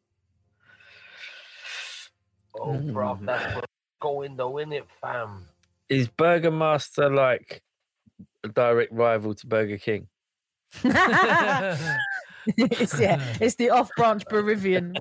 Oh, bro, that's what's going though, innit, fam?
Is Burgomaster like a direct rival to Burger King?
it's, yeah, it's the off-branch Baravian.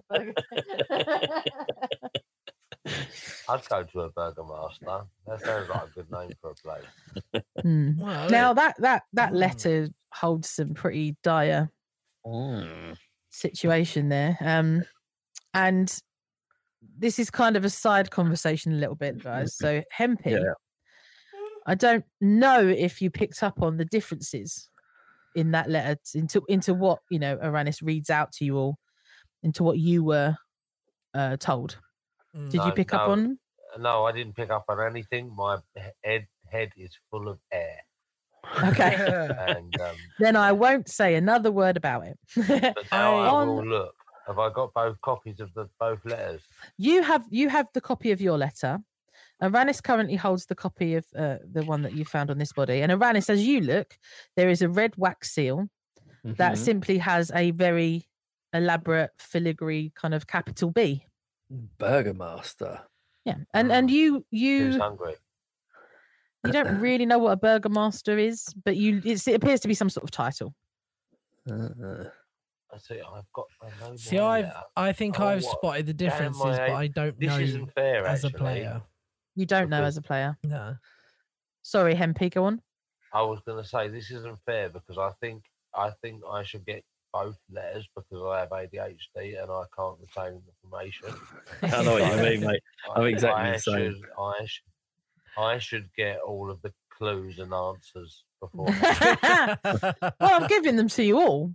I'd go to a Burgomaster. That sounds like a good name for a place.
Hmm.
Well,
Now
yeah.
that that that
Mm.
letter holds some pretty dire
Mm.
situation there. Um, and this is kind of a side conversation a little bit, guys. So Hempy,
Yeah.
I don't know if you picked up on the differences in that letter t- into into what, you know, Aranis reads out to you all, into what you were uh, told.
Mm.
Did you
No,
pick up
no.
on?
No, I didn't pick up on anything. My head head is full of air.
Okay.
And um,
Then I won't say another word about it.
but now I,
On-
will look. Have I got both copies of the both letters?
You have you have the copy of your letter. Aranis currently holds the copy of uh, the one that you found on this body. And Aranis, as you look, there is a red wax seal that
Mhm.
simply has a very elaborate filigree kind of capital B.
Burgomaster.
Yeah, and and you
Who's
you
hungry?
you don't really know what a burgomaster is, but you it's, it appears to be some sort of title.
Uh,
I see. I've got. I know
See,
my
I've
letter.
I think
Oh,
I've
what?
spotted the
Damn,
differences,
my
but
age.
I don't
This
know
isn't fair,
as a
actually.
player.
You don't know
Because-
as a player.
No.
Sorry, Hempy, go on.
I was going to say this isn't fair because I think I think I should get both letters because I have A D H D and I can't retain information.
I know what you mean, mate. I'm
I-
exactly
I
the same.
Should, I, should, I should get all of the clues and answers before.
Well, I'm giving them to you all.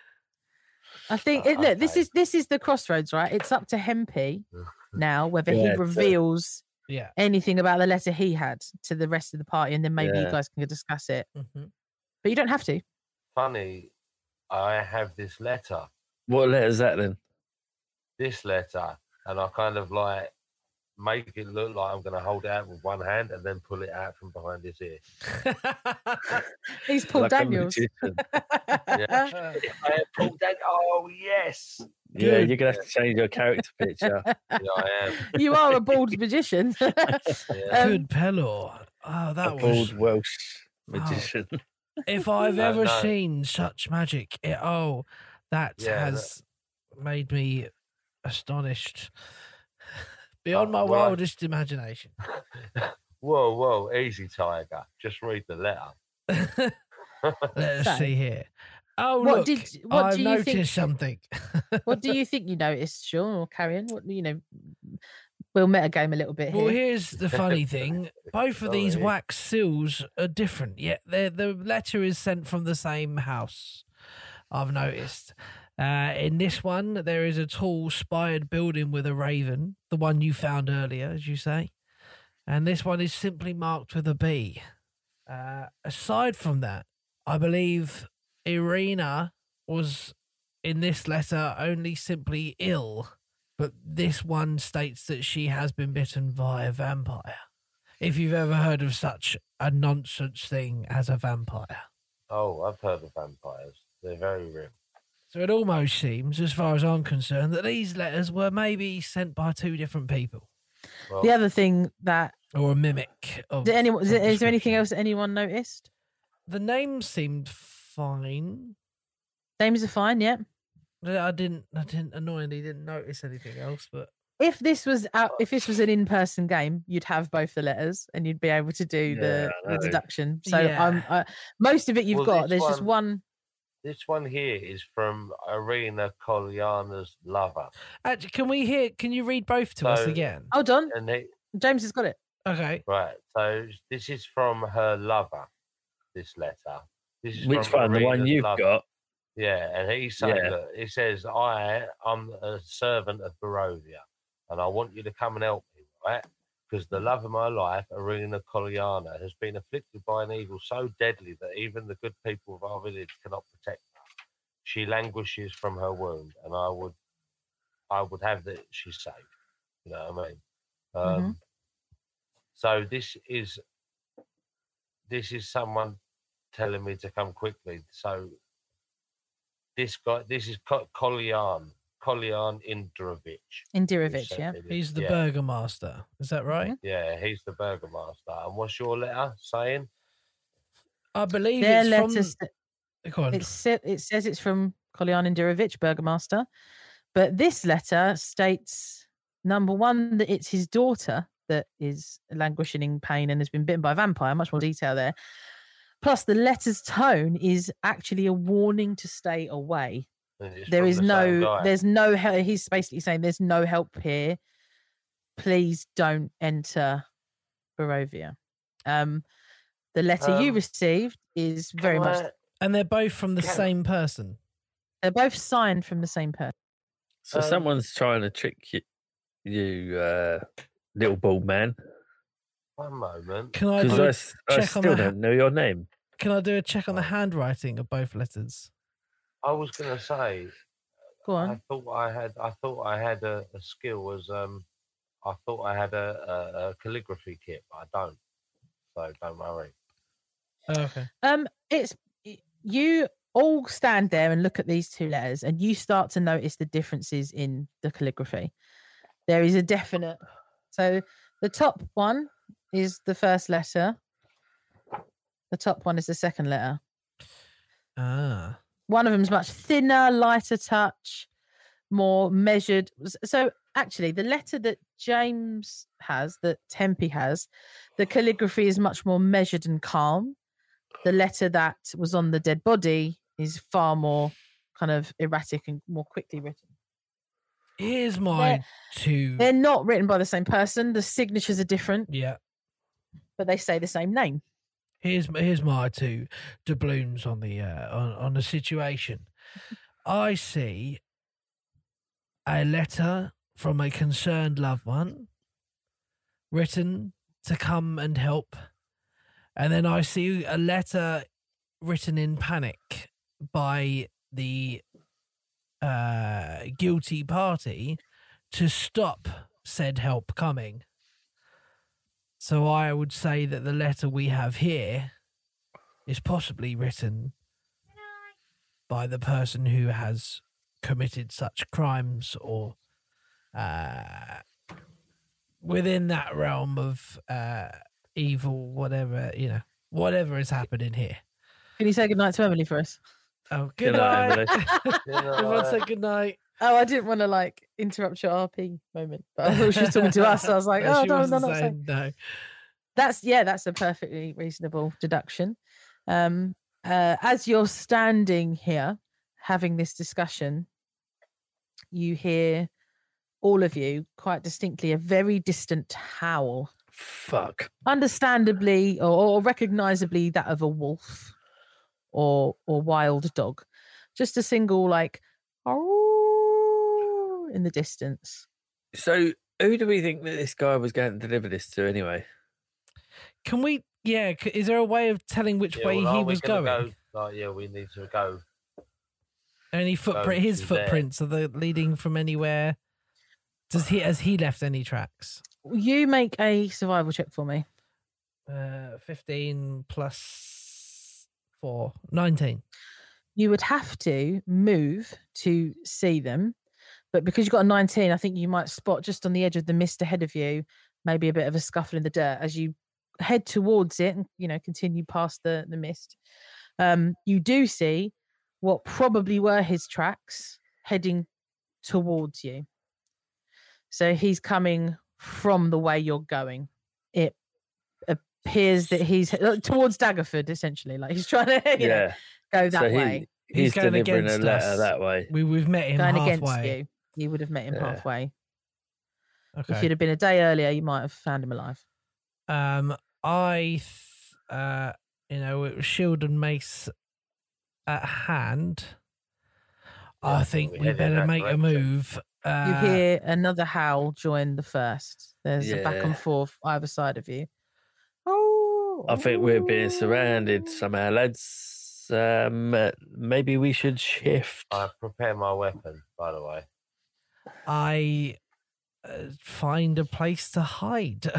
I think it, look, this
Okay.
is this is the crossroads, right? It's up to Hempy now whether
Yeah,
he
it's, uh,
reveals
Yeah.
anything about the letter he had to the rest of the party, and then maybe you
Yeah.
guys can discuss it.
Mhm.
But you don't have to.
Funny, I have this letter,
What letter is that then?
this letter, and I kind of like make it look like I'm going to hold it out with one hand and then pull it out from behind his ear.
He's Paul
Like a
Daniels.
magician.
Yeah. I have pulled that. Oh yes,
Yeah,
Good.
you're gonna have to change your character picture.
yeah, I am.
You are a bald magician.
Yeah.
Um,
Good Pelor. Oh, that
a
was.
bald Welsh magician.
If I've
No,
ever
no.
seen such magic, it, oh, that
Yeah, that-
has made me astonished beyond
Uh,
my
well, I-
wildest imagination.
Whoa, whoa, easy, Tiger. Just read the letter.
Let's
So,
see here. Oh,
what
look,
did- what
I've
do you
noticed
think-
something.
what do you think you noticed, Sean or Carrion? What you know? We'll metagame a little bit
Well,
here.
here's the funny thing. Both of these
Sorry.
wax seals are different, yet they're- the letter is sent from the same house, I've noticed. Uh, in this one, there is a tall, spired building with a raven, the one you found earlier, as you say. And this one is simply marked with a B. Uh, aside from that, I believe Irina was, in this letter, only simply ill. But this one states that she has been bitten by a vampire. If you've ever heard of such a nonsense thing as a vampire.
Oh, I've heard of vampires. They're very real.
So it almost seems, as far as I'm concerned, that these letters were maybe sent by two different people.
Well,
The other thing that
Or a mimic of.
did anyone is,
of
there- is there anything
description.
else that anyone noticed?
The name seemed fine.
Names are fine, yeah.
I didn't I didn't annoyingly didn't notice anything else, but
if this was out, if this was an in-person game, you'd have both the letters and you'd be able to do
Yeah,
the,
I
the
know.
deduction. So
Yeah.
um, uh, most of it you've
Well,
got.
this
There's just
one-
one.
This one here is from Irina Kolyana's lover,
Actually, can we hear? Can you read both to us
So-
again?
Hold on,
and he,
James has got it.
Okay.
right. So this is from her lover. This letter. This is
Which
from
one? The one
Irina's
you've
lover.
got?
Yeah, and he's saying,
Yeah.
look, he says, I am a servant of Barovia, and I want you to come and help me, right? Because the love of my life, Irina Kolyana, has been afflicted by an evil so deadly that even the good people of our village cannot protect her. She languishes from her wound, and I would, I would have that she's safe. You know what I mean? Um,
Mhm.
So this is, this is someone telling me to come quickly. So this guy, this is Ko- Kolyan, Kolyan Indrovich.
Indirovich,
Who
yeah.
sent me this.
He's the
yeah,
burgomaster. Is that right?
Yeah, he's the burgomaster. And what's your letter saying?
I believe
Their
it's
letter.
from.
st-
Go on.
It, sa- it says it's from Kolyan Indirovich, Burgomaster, but this letter states number one that it's his daughter that is languishing in pain and has been bitten by a vampire. Much more detail there. Plus, the letter's tone is actually a warning to stay away.
And it's
There
from
is
the same
no,
guy.
there's no help. He's basically saying there's no help here. Please don't enter Barovia. Um, the letter you
Um,
received is
Can
very much.
I-
And they're both from the
Can-
same person.
They're both signed from the same person.
So
Um,
someone's trying to trick you, you uh, little bald man.
One moment.
Can I
Because
do?
I,
A,
s- I
check on
still
the ha-
don't know your name.
can I do a check on the
Oh.
handwriting of both letters?
I was going to say,
Go on.
I thought I had, I thought I had a, a skill as, um, I thought I had a, a, a calligraphy kit, but I don't. So don't worry.
Oh, okay.
Um, it's y- you all stand there and look at these two letters, and you start to notice the differences in the calligraphy. There is a definite. So the top one is the first letter. The top one is the second letter.
Ah.
One of them's much thinner, lighter touch, more measured. S- So actually, the letter that James has, that Tempe has, the calligraphy is much more measured and calm. The letter that was on the dead body is far more kind of erratic and more quickly written.
Here's my two.
They're not written by the same person. The signatures are different,
Yeah.
but they say the same name.
Here's my- here's my two doubloons on the uh, on on the situation. I see a letter from a concerned loved one, written to come and help, and then I see a letter written in panic by the uh, guilty party to stop said help coming. So I would say that the letter we have here is possibly written by the person who has committed such crimes or uh, within that realm of uh, evil, whatever, you know, whatever is happening here.
Can you say goodnight to Emily for us?
Oh, good,
Good night,
night.
Emily.
You know,
Everyone
uh,
say good night.
Oh, I didn't want to like interrupt your R P moment, but I thought she was talking to us. So I was like,
No,
oh,
she
no, no,
wasn't
not saying.
saying no.
That's yeah, that's a perfectly reasonable deduction. Um, uh, as you're standing here having this discussion, you hear all of you quite distinctly a very distant howl,
Fuck.
understandably or, or recognizably that of a wolf or or wild dog. Just a single like "Arroo" in the distance.
So who do we think that this guy was going to deliver this to anyway?
Can we? Yeah. c- Is there a way of telling which
yeah,
way
well,
he
are we
was
gonna
going?
Go, like, yeah, we need to go.
Any footprint? His
to there.
footprints are they leading from anywhere? Does he? Has he left any tracks?
You make a survival check for me.
Uh, fifteen plus four, nineteen.
You would have to move to see them, but because you've got a nineteen, I think you might spot just on the edge of the mist ahead of you, maybe a bit of a scuffle in the dirt as you head towards it and you know continue past the the mist. Um, you do see what probably were his tracks heading towards you. So he's coming from the way you're going. It appears that he's towards Daggerford, essentially. Like he's trying to you
Yeah.
know, go that
So he,
way.
he's,
He's going
delivering a
against
letter
us.
that way.
We we've met him
Going
halfway.
against you. You would have met him
Yeah.
halfway. If
Okay.
you'd have been a day earlier, you might have found him alive.
Um, I, th- uh, you know, with shield and mace at hand,
Yeah,
I
I
think
think we
we
head in
better
that
make a
direction.
move.
You
Uh,
hear another howl join the first. There's a back
Yeah.
and forth either side of you. Oh,
I think we're being
oh.
surrounded somehow, lads. Um, uh, maybe we should shift.
I prepare my weapon, by the way.
I uh, find a place to hide.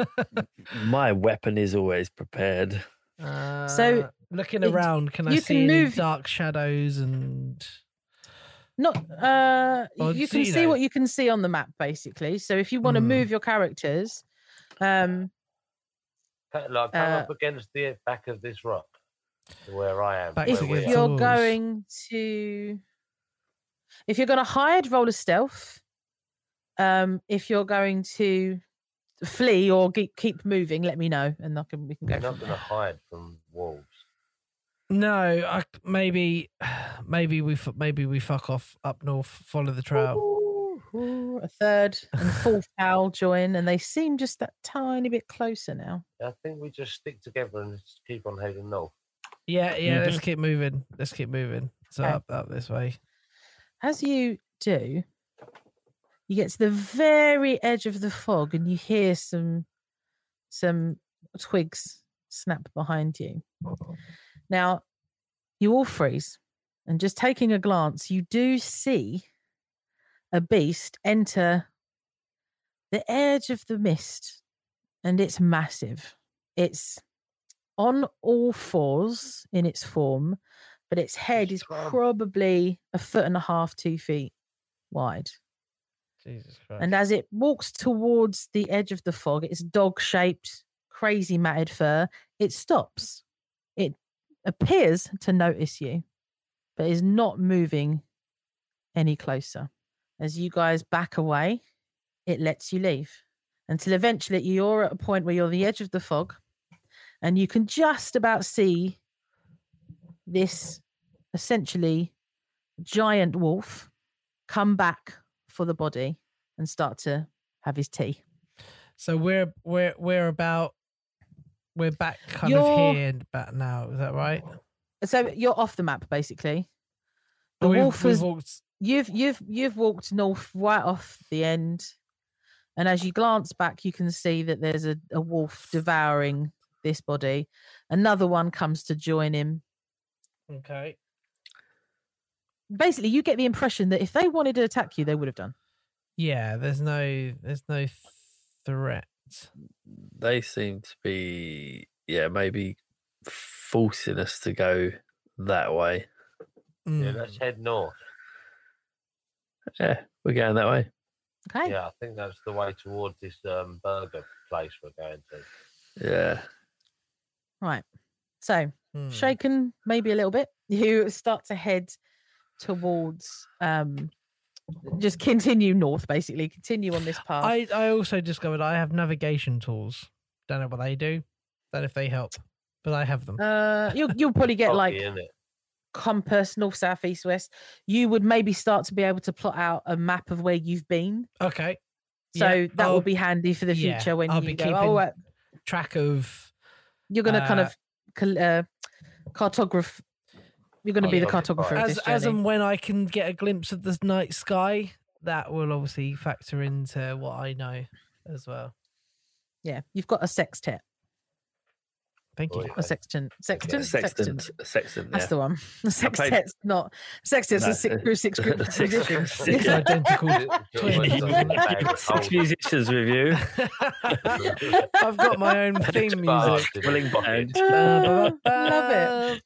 My weapon is always prepared.
uh,
So,
looking
it-
around, can I
you
see
can
any
move-
dark shadows and?
Not uh
Or
you
so,
can
you
see
know-
what you can see on the map basically. So if you want to
Hmm.
move your characters, um
Ca- Like, come
Uh,
up against the back of this rock to where I am.
Back
where
if
we
against
are.
you're
walls.
going to if you're going to hide, roll a stealth. Um if you're going to flee or keep keep moving, let me know and I can we can go
We're
from
not going to
there.
hide from wolves.
No, I maybe, maybe we fu- maybe we fuck off up north, follow the trail.
Ooh, ooh, a third and fourth owl join and they seem just that tiny bit closer now.
I think we just stick together and just keep on heading north.
Yeah, yeah. Let's keep moving. Let's keep moving. So
Okay.
up, up this way.
As you do, you get to the very edge of the fog and you hear some some twigs snap behind you. Now, you all freeze, and just taking a glance, you do see a beast enter the edge of the mist, and it's massive. It's on all fours in its form, but its head is
Scrub.
probably a foot and a half, two feet wide.
Jesus Christ.
And as it walks towards the edge of the fog, it's dog shaped, crazy matted fur. It stops. It appears to notice you, but is not moving any closer. As you guys back away, it lets you leave until eventually you're at a point where you're on the edge of the fog and you can just about see this essentially giant wolf come back for the body and start to have his tea.
So we're we're we're about we're back kind
You're-
of here and back now. Is that right?
So you're off the map basically. The
We've-
wolf
we've
has
walked-
you've you've you've walked north right off the end, and as you glance back, you can see that there's a, a wolf devouring this body. Another one comes to join him.
Okay.
Basically, you get the impression that if they wanted to attack you, they would have done.
Yeah. There's no there's no threat.
They seem to be, yeah, maybe forcing us to go that way.
Yeah,
Mm.
let's head north.
Yeah, we're going that way.
Okay.
Yeah, I think that's the way towards this um, burger place we're going to.
Yeah.
Right. So
Mm.
shaken maybe a little bit, you start to head towards um just continue north, basically continue on this path.
I I also discovered I have navigation tools. Don't know what they do. Don't know if they help, but I have them.
uh you'll you'll probably get
Cocky,
like
innit?
compass north, south, east, west. You would maybe start to be able to plot out a map of where you've been,
Okay.
so
Yeah,
that
I'll
will be handy for the
yeah,
future when
I'll
you
be
go,
keeping
oh uh,
track of.
you're going to kind
uh,
of col- uh, cartograph you're going to
Oh,
be the
yeah,
cartographer of
As
this
as
journey.
and when I can get a glimpse of the night sky, that will obviously factor into what I know as well.
Yeah, you've got a sextet.
Thank you.
Oh, yeah.
A sextant. Sextant?
Sextant. Sextant,
That's
yeah.
the one. The
I played-
sextet's not. Sextet's
No.
a six through six group of
Six-
musicians.
Six identical twins.
Almost like a bag of
Six
holes.
musicians with you.
I've got my own theme
Bars
music.
in
Willing
his pocket.
band.
Love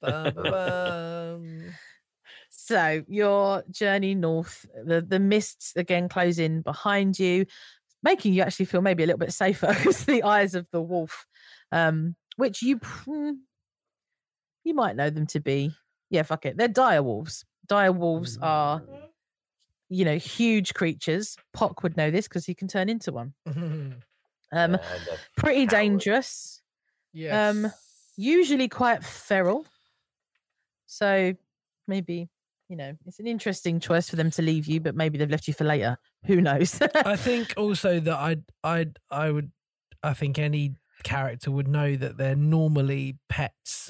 it.
So your journey north, the, the mists again close in behind you, making you actually feel maybe a little bit safer because the eyes of the wolf, um, which you hmm, you might know them to be. Yeah, fuck it. They're dire wolves. Dire wolves are you know, huge creatures. Pock would know this because he can turn into one. Um,
Yeah, and a
pretty
coward.
dangerous.
Yes.
Um, usually quite feral. So maybe, you know, it's an interesting choice for them to leave you, but maybe they've left you for later. Who knows?
I think also that I'd, I'd, I would, I think any character would know that they're normally pets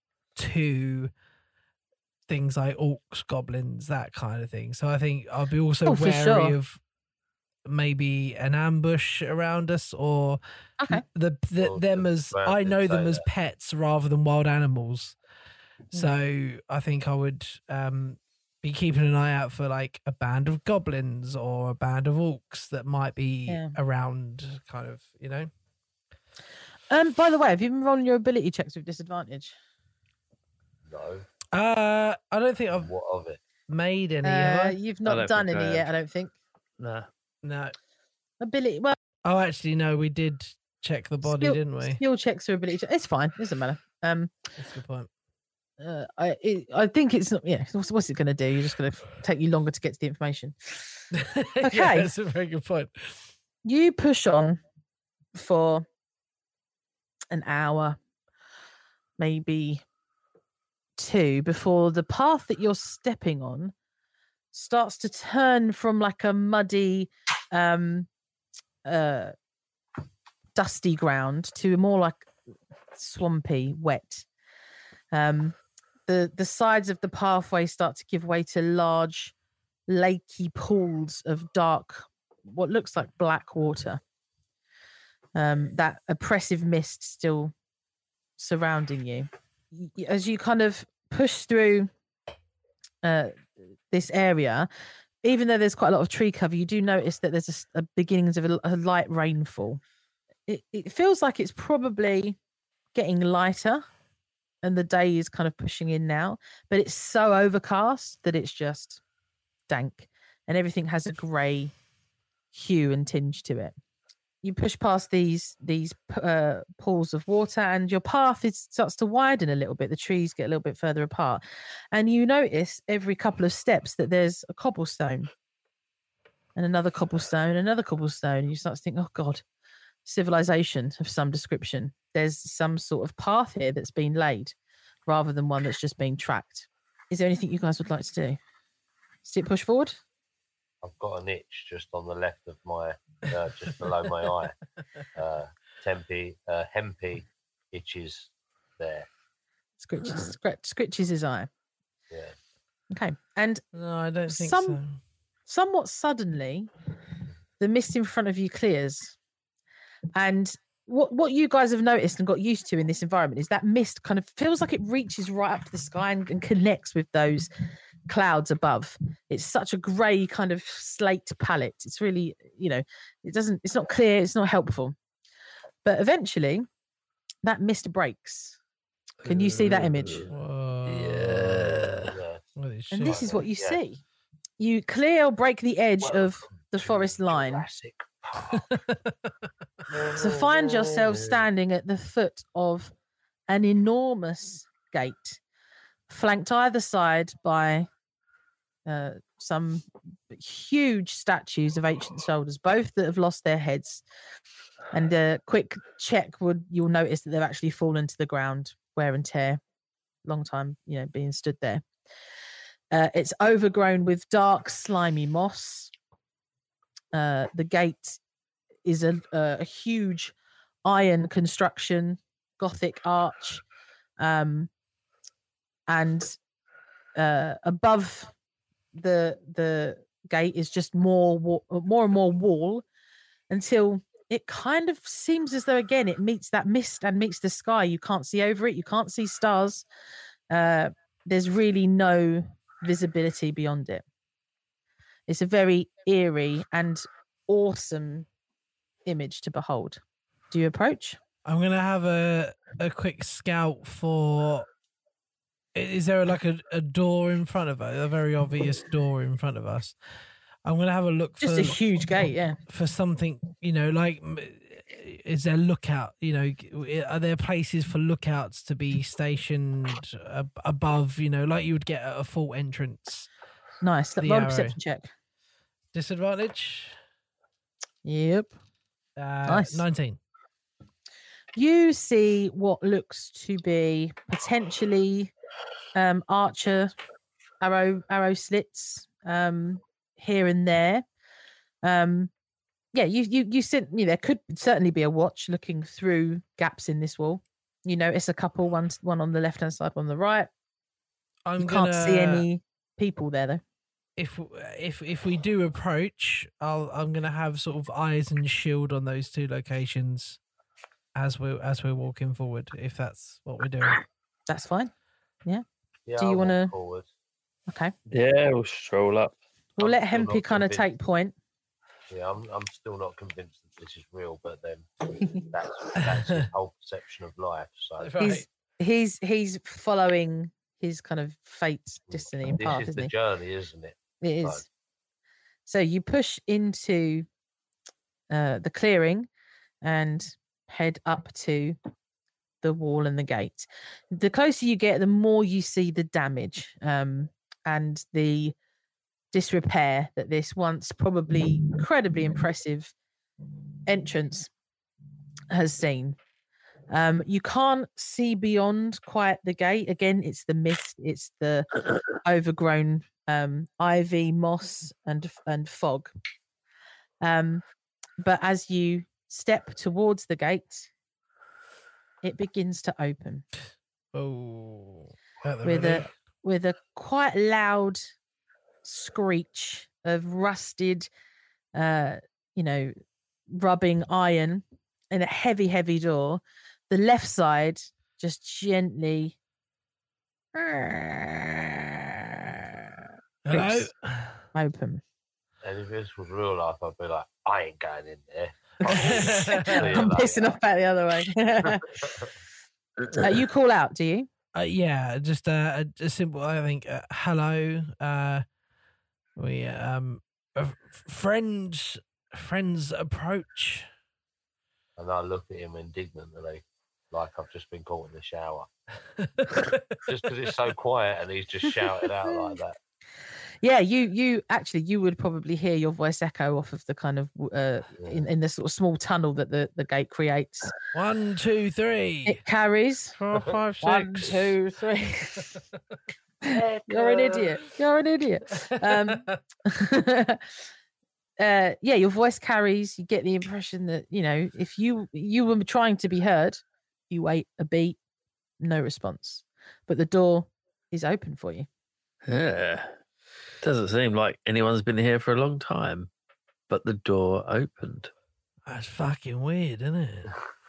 to things like orcs, goblins, that kind of thing. So I think I'll be also
Oh, for
wary
sure.
of maybe an ambush around us, or
Okay.
the, the
Well,
them
the
as
bird
I
did
know
say
them as
that.
pets rather than wild animals.
Mm.
So I think I would um, be keeping an eye out for like a band of goblins or a band of orcs that might be
Yeah.
around, kind of, you know.
Um, by the way, have you been rolling your ability checks with disadvantage?
No.
Uh, I don't think I've
What of it?
made any. have
Uh,
I?
you've
I
not
don't
done
think I
any yet,
have.
I don't think.
Nah.
No.
Ability, well,
Oh, actually, no. We did check the body,
skill,
didn't we?
skill checks or ability checks. It's fine. Doesn't matter. Um,
That's a good point.
uh, I it, I think it's not. Yeah, what's, what's it going to do? You're just going to take you longer to get to the information.
yeah,
Okay.
that's a very good point.
You push on for an hour, maybe two, before the path that you're stepping on starts to turn from like a muddy, um, uh, dusty ground to more like swampy, wet. Um, the the sides of the pathway start to give way to large, lakey pools of dark, what looks like black water. Um, that oppressive mist still surrounding you. Y- As you kind of push through uh, this area, even though there's quite a lot of tree cover, you do notice that there's a, s- a beginnings of a, a light rainfall. It, it feels like it's probably getting lighter and the day is kind of pushing in now, but it's so overcast that it's just dank and everything has a grey hue and tinge to it. You push past these these p- uh, pools of water, and your path is, starts to widen a little bit. The trees get a little bit further apart, and you notice every couple of steps that there's a cobblestone, and another cobblestone, another cobblestone. And you start to think, "Oh God, civilization of some description. There's some sort of path here that's been laid, rather than one that's just being tracked." Is there anything you guys would like to do? Stick push forward.
I've got an itch just on the left of my, uh, just below my eye. Uh, Tempe, uh, Hempy itches there.
Scritches, scr- scritches his eye.
Yeah.
Okay, and
No, I don't think
Some-
so.
somewhat suddenly, the mist in front of you clears. And what, what you guys have noticed and got used to in this environment is that mist kind of feels like it reaches right up to the sky and, and connects with those clouds above. It's such a grey kind of slate palette. It's really, you know, it doesn't, it's not clear, it's not helpful. But eventually, that mist breaks. Can you see that image?
Whoa.
Yeah.
Yeah.
Holy
And
shit.
this is what you
Yeah.
see. You clear or break the edge of
Welcome
the
to
forest line
Jurassic Park.
to find yourself standing at the foot of an enormous gate, flanked either side by uh, some huge statues of ancient soldiers, both that have lost their heads. And a quick check would you'll notice that they've actually fallen to the ground, wear and tear, long time, you know, being stood there. Uh, it's overgrown with dark, slimy moss. Uh, the gate is a, a, a huge iron construction, Gothic arch, um, and uh, above the the gate is just more wa- more and more wall until it kind of seems as though again it meets that mist and meets the sky. You can't see over it. You can't see stars. Uh, there's really no visibility beyond it. It's a very eerie and awesome image to behold. Do you approach?
I'm gonna have a a quick scout for. i- Is there like a, a door in front of us? A very obvious door in front of us. I'm gonna have a look for
Just a huge gate, yeah.
for something. You know, like m- is there lookout? You know, g- are there places for lookouts to be stationed ab- above? You know, like you would get at a full entrance.
Nice.
The
Roll a
arrow.
perception check.
Disadvantage.
Yep.
Uh,
Nice.
nineteen.
You see what looks to be potentially um, archer arrow arrow slits um, here and there. Um, yeah, you you you see, you know, there could certainly be a watch looking through gaps in this wall. You notice a couple, one one on the left hand side, one on the right.
I'm
You
gonna,
can't see any people there though.
If if if we do approach, I'll I'm gonna have sort of eyes and shield on those two locations as we as we're walking forward. If that's what we're doing.
That's fine.
Yeah,
Do you
I'll walk
wanna-
forward?
Okay.
Yeah, we'll stroll up.
We'll
I'm
let
still
Hempy
not
kind of
convinced.
take point.
Yeah, I'm. I'm still not convinced that this is real, but then that's that's his whole perception of life. So
Right.
He's he's he's following his kind of fate, destiny, and
this
path,
is
isn't
the
he?
journey, isn't it?
It
Right.
is. So you push into uh, the clearing and head up to the wall and the gate. The closer you get, the more you see the damage um, and the disrepair that this once probably incredibly impressive entrance has seen. Um, you can't see beyond quite the gate. Again, it's the mist, it's the overgrown um, ivy, moss, and and fog. Um, but as you step towards the gate, it begins to open
Oh, at the
with
ready.
a with a quite loud screech of rusted, uh, you know, rubbing iron and a heavy, heavy door. The left side just gently
Hello.
open.
And if this was real life, I'd be like, I ain't going in there. See you
I'm pissing
later.
off out the other way. uh, you call out, do you?
Uh, yeah, just uh, a, a simple. I think uh, hello. Uh, we um, uh, f- friends, friends approach.
And I look at him indignantly, like I've just been caught in the shower. Just because it's so quiet and he's just shouted out like that.
Yeah, you you actually you would probably hear your voice echo off of the kind of uh, in in the sort of small tunnel that the, the gate creates.
One, two, three,
It carries
four, five,
one,
six.
two, three. You're an idiot. You're an idiot. Um, uh, yeah, your voice carries. You get the impression that you know if you you were trying to be heard, you wait a beat, no response, but the door is open for you.
Yeah. Doesn't seem like anyone's been here for a long time, but the door opened.
That's fucking weird, isn't it?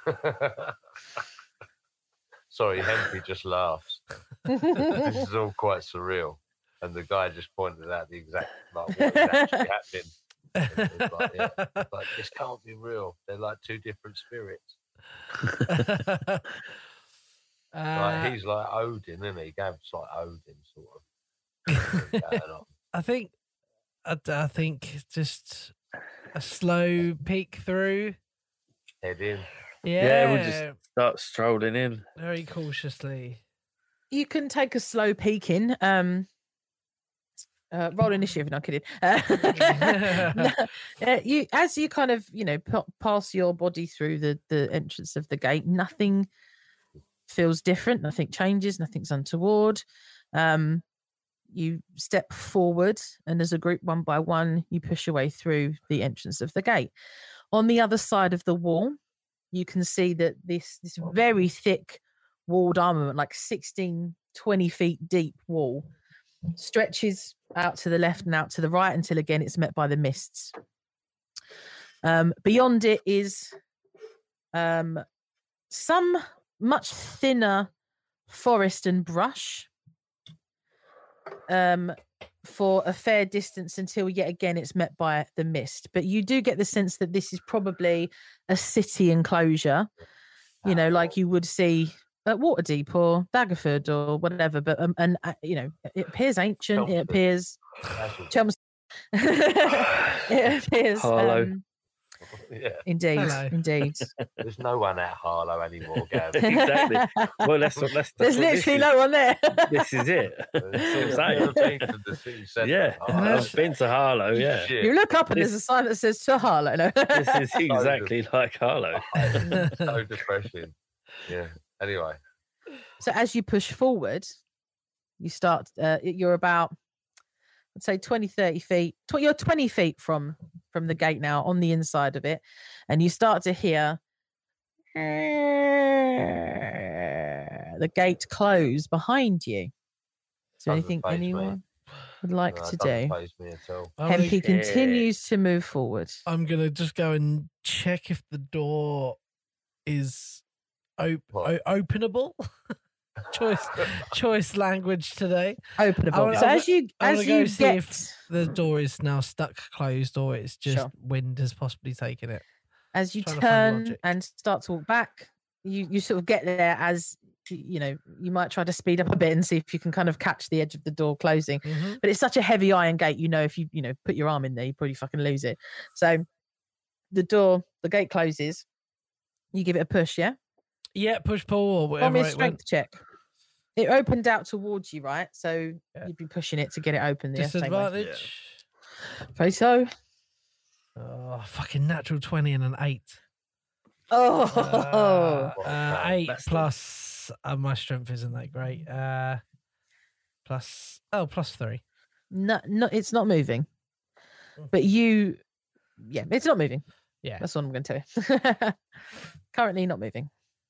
Sorry, Henry just laughs. This is all quite surreal. And the guy just pointed out the exact, like, what is actually happening. And it was like, yeah, like, this can't be real. They're like two different spirits.
uh,
Like, he's like Odin, isn't he? Gav's like Odin, sort of. Going on.
I think, I, I think just a slow peek through.
Head in.
Yeah,
Yeah, we'll just start strolling in.
very cautiously.
You can take a slow peek in. Um, uh, roll initiative. No, I'm kidding. Uh, no, uh, you as you kind of you know p- pass your body through the the entrance of the gate. Nothing feels different. Nothing changes. Nothing's untoward. Um, you step forward, and as a group, one by one, you push your way through the entrance of the gate. On the other side of the wall, you can see that this this very thick walled armament, like sixteen, twenty feet deep wall, stretches out to the left and out to the right until again it's met by the mists. Um, beyond it is um, some much thinner forest and brush um, for a fair distance until yet again it's met by the mist. But you do get the sense that this is probably a city enclosure, you know, like you would see at Waterdeep or Daggerford or whatever. But um, and uh, you know, it appears ancient. It
Chelmsford.
appears
That's what-
Chelmsford. It appears
Harlow.
um,
Yeah.
Indeed,
Hello.
indeed.
There's no one at Harlow anymore, Gavin.
Exactly. Well, that's what that's.
There's
that's what this
literally
is.
no one there.
This is it.
I've
saying.
never been to the city centre.
Yeah,
Oh,
And
I've
that's-
been to Harlow. Yeah,
shit.
You look up and
This-
there's a sign that says to Harlow. No.
this is exactly like Harlow.
So depressing. Yeah. Anyway.
So as you push forward, you start. Uh, you're about, I'd say, twenty, thirty feet. Tw- you're twenty feet from from the gate now, on the inside of it, and you start to hear the gate close behind you. Is there
Doesn't
anything
faze me.
anyone would like
No,
to
it doesn't
do?
faze me at all.
I'm,
Hempy
gonna-
continues to move forward.
I'm gonna just go and check if the door is op-
What?
o- openable. choice choice language today.
Open a
I wanna-
box. So
I
as you
I wanna
as
go
you
see
get
if The door is now stuck closed, or it's just
Sure.
wind has possibly taken it.
as you
Trying to find
turn
logic.
and start to walk back, you you sort of get there as y- you know, you might try to speed up a bit and see if you can kind of catch the edge of the door closing.
Mhm.
But it's such a heavy iron gate, you know, if you, you know, put your arm in there, you probably fucking lose it. So the door, the gate closes, you give it a push, yeah?
Yeah, push pull or
Roll
whatever.
me a
it went.
strength check. It opened out towards you, right? So
Yeah.
you'd be pushing it to get it open. Yeah, same way.
Disadvantage.
Okay, so
Oh, fucking natural twenty and an eight.
oh,
Uh,
Well,
uh,
no,
eight
bastard.
plus. Uh, my strength isn't that great. Uh, plus. Oh, plus three.
no, no, it's not moving.
Mm.
But you, yeah, it's not moving.
Yeah.
That's what I'm going to tell you. Currently not moving.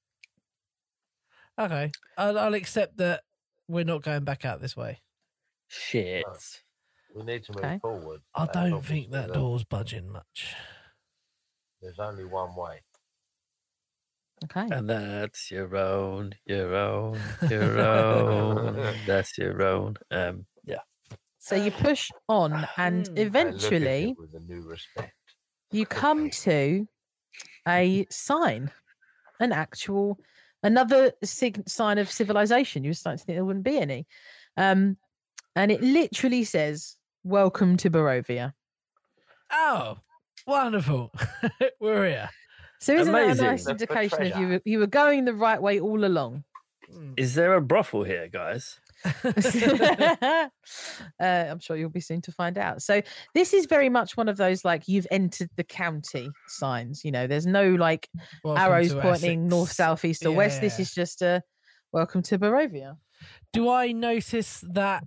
Okay. I'll, I'll accept that we're not going back out this way.
Shit.
We need to move
Okay.
forward.
I
and
don't think
obviously
that
there-
door's budging much.
There's only one way.
Okay.
And that's your own, your own, your own. That's your own. Um, yeah.
So you push on, and
Hmm.
And look at
eventually
it with a new respect.
you come to a sign, an actual, another sig- sign of civilization. You were starting to think there wouldn't be any. Um, and it literally says, "Welcome to Barovia."
Oh, wonderful. We're here.
So isn't that a
Amazing.
nice
The
indication of you
betrayer.
were, you were going the right way all along?
Mm.
Is there a brothel here, guys?
uh, I'm sure you'll be soon to find out. So this is very much one of those like you've entered the county signs. You know, there's no like
Welcome
arrows
to
pointing north,
Essex.
south, east, or west. This
Yeah.
is just a welcome to Barovia.
Do I notice that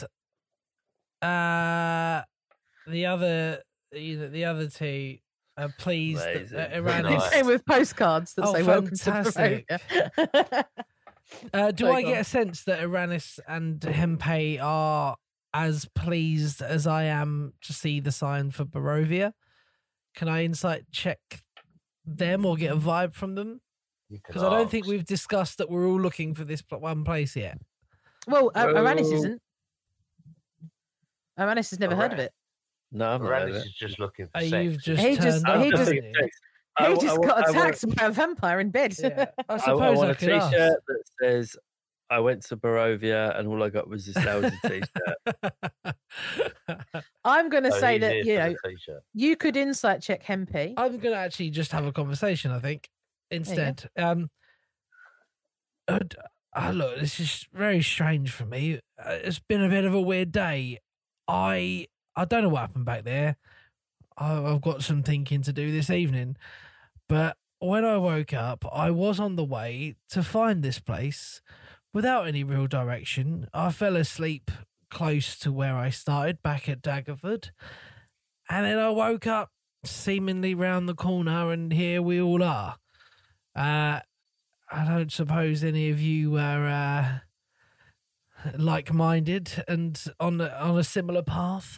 uh the other you know, the other two are pleased that
Amazing.
uh,
Very
Aranis-
nice.
Same with postcards that
Oh,
say welcome
fantastic.
to Barovia.
Uh, do
Sorry,
I
go
get
on.
a sense that Aranis and Hempe are as pleased as I am to see the sign for Barovia? Can I insight check them or get a vibe from them?
You can
Because I don't think
ask.
we've discussed that we're all looking for this pl- one place yet.
well, uh, Aranis
Well-
isn't. Aranis has never heard of
Aran-
it.
No, I'm not. heard of
Aranis
it.
is just looking for
Uh,
sex.
you've just
He
turned
just-
up,
he
I'm
just-
haven't
thinking
you?
sex.
He
I w-
just
I w-
got
I want-
attacked by a vampire in bed.
Yeah. I
I,
suppose
I
I,
want a
could ask.
t-shirt that says I went to Barovia and all I got was this lousy t-shirt.
I'm going to
So
say
he's
that
here
you
for
know
the t-shirt.
you could insight check Hempy.
I'm going to actually just have a conversation, I think, instead. Um, uh, d- uh, look, this is very strange for me. Uh, it's been a bit of a weird day. I I don't know what happened back there. I, I've got some thinking to do this evening. But when I woke up, I was on the way to find this place without any real direction. I fell asleep close to where I started, back at Daggerford. And then I woke up seemingly round the corner, and here we all are. Uh, I don't suppose any of you are uh, like-minded and on a, on a similar path.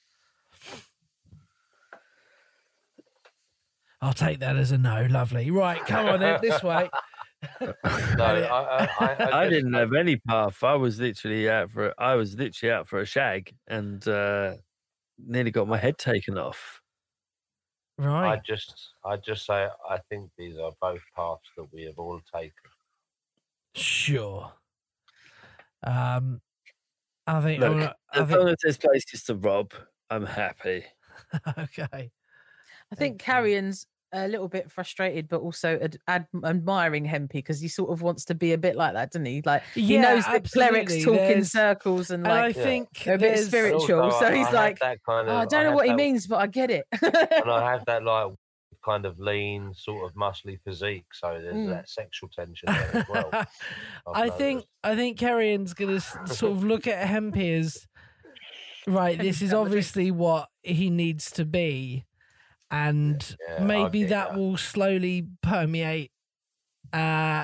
I'll take that as a no. Lovely. Right, come on then, this way.
No, I, I, I,
I
just-
didn't have any path. I was literally out for. I was literally out for a shag and uh, nearly got my head taken off.
I
Right.
just, I just say, I think these are both paths that we have all taken.
Sure. Um, I think.
Look,
I
as
think
long as this place is to rob, I'm happy.
okay.
I think
Thank you.
Carrion's a little bit frustrated, but also ad- ad- admiring Hempy because he sort of wants to be a bit like that, doesn't he? Like he
Yeah,
knows that clerics
absolutely.
talk in
There's-
circles and
And I
like
Yeah.
think
they're a bit
there's
And
spiritual.
also,
so
I-
he's
I had
like,
that kind
"Oh,
of,
I don't know
had
what he
that-
means, but I get it.
And I have that like kind of lean, sort of muscly physique, so there's
Mm.
that sexual tension there as well. I've
I think
noticed.
I think Carrion's gonna s- sort of look at Hempy as right. This is
Hempy,
obviously what he needs to be, and
Yeah, I
maybe
get
that
that.
will slowly permeate uh,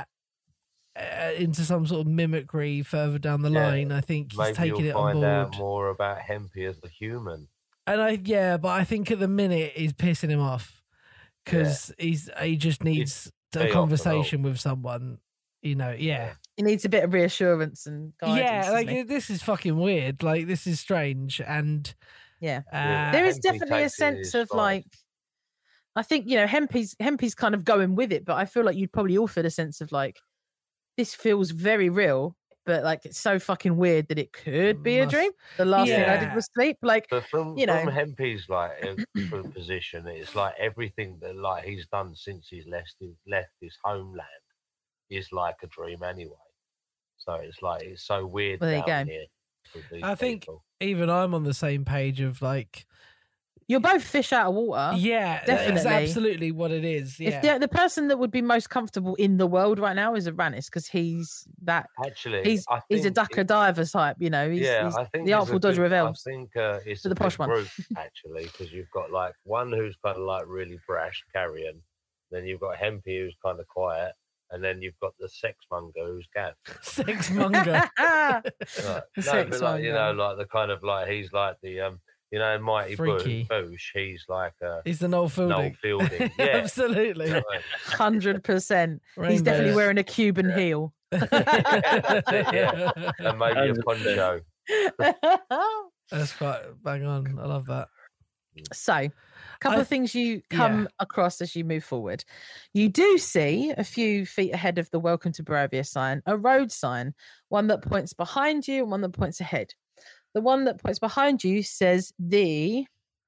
uh, into some sort of mimicry further down the
Yeah,
line. I think he's
Maybe
taking
you'll
it on
find out
board,
more about Hempy as a human.
and I yeah, but I think at the minute he's pissing him off because he's he just needs
be
a
off and
conversation with someone. You know, yeah.
He needs a bit of reassurance and guidance.
Yeah, like
doesn't he?
this is fucking weird. Like this is strange, and
Yeah.
uh,
Yeah.
there is
Hempy
definitely a
takes it in
sense
his
of
stride.
like, I think you know Hempy's Hempy's kind of going with it, but I feel like you'd probably all feel a sense of like, this feels very real, but like it's so fucking weird that it could be a
Must-
dream. The last thing I did
Yeah.
was sleep. Like,
But from,
you know.
from Hempy's like uh, from position, it's like everything that like he's done since he's left his, left his homeland is like a dream anyway. So it's like it's so weird
Well, there you
down
go.
here. with these
I think-
people.
even I'm on the same page of like,
you're both fish out of water.
yeah, that's
definitely.
absolutely what it is. Yeah,
If the, the person that would be most comfortable in the world right now is Aranis because he's that
Actually,
he's
I
he's a
think
ducker
it-
diver type, you know. He's,
yeah,
he's
I think
the
it's a
Artful Dodger
good-
of Elves.
I think uh, it's
For
a
the posh
good
one.
group actually because you've got like one who's kind of like really brash, Carrion. Then you've got Hempy who's kind of quiet, and then you've got the sex monger who's Gav.
sex monger.
Right.
The
No,
sex
but like you know,
monger.
like the kind of like he's like the um, you know, Mighty Boo-
Freaky.
Boosh. He's like uh,
He's the Noel
Noel
Fielding.
Fielding. Yeah,
Absolutely.
Right.
Hundred percent. He's
Rainbows.
definitely wearing a Cuban heel.
That's it, yeah. and maybe a
one hundred
poncho.
That's quite bang on. I love that.
So, a couple
I
of things you come
yeah.
across as you move forward. You do see a few feet ahead of the Welcome to Barovia sign, a road sign, one that points behind you and one that points ahead. The one that points behind you says the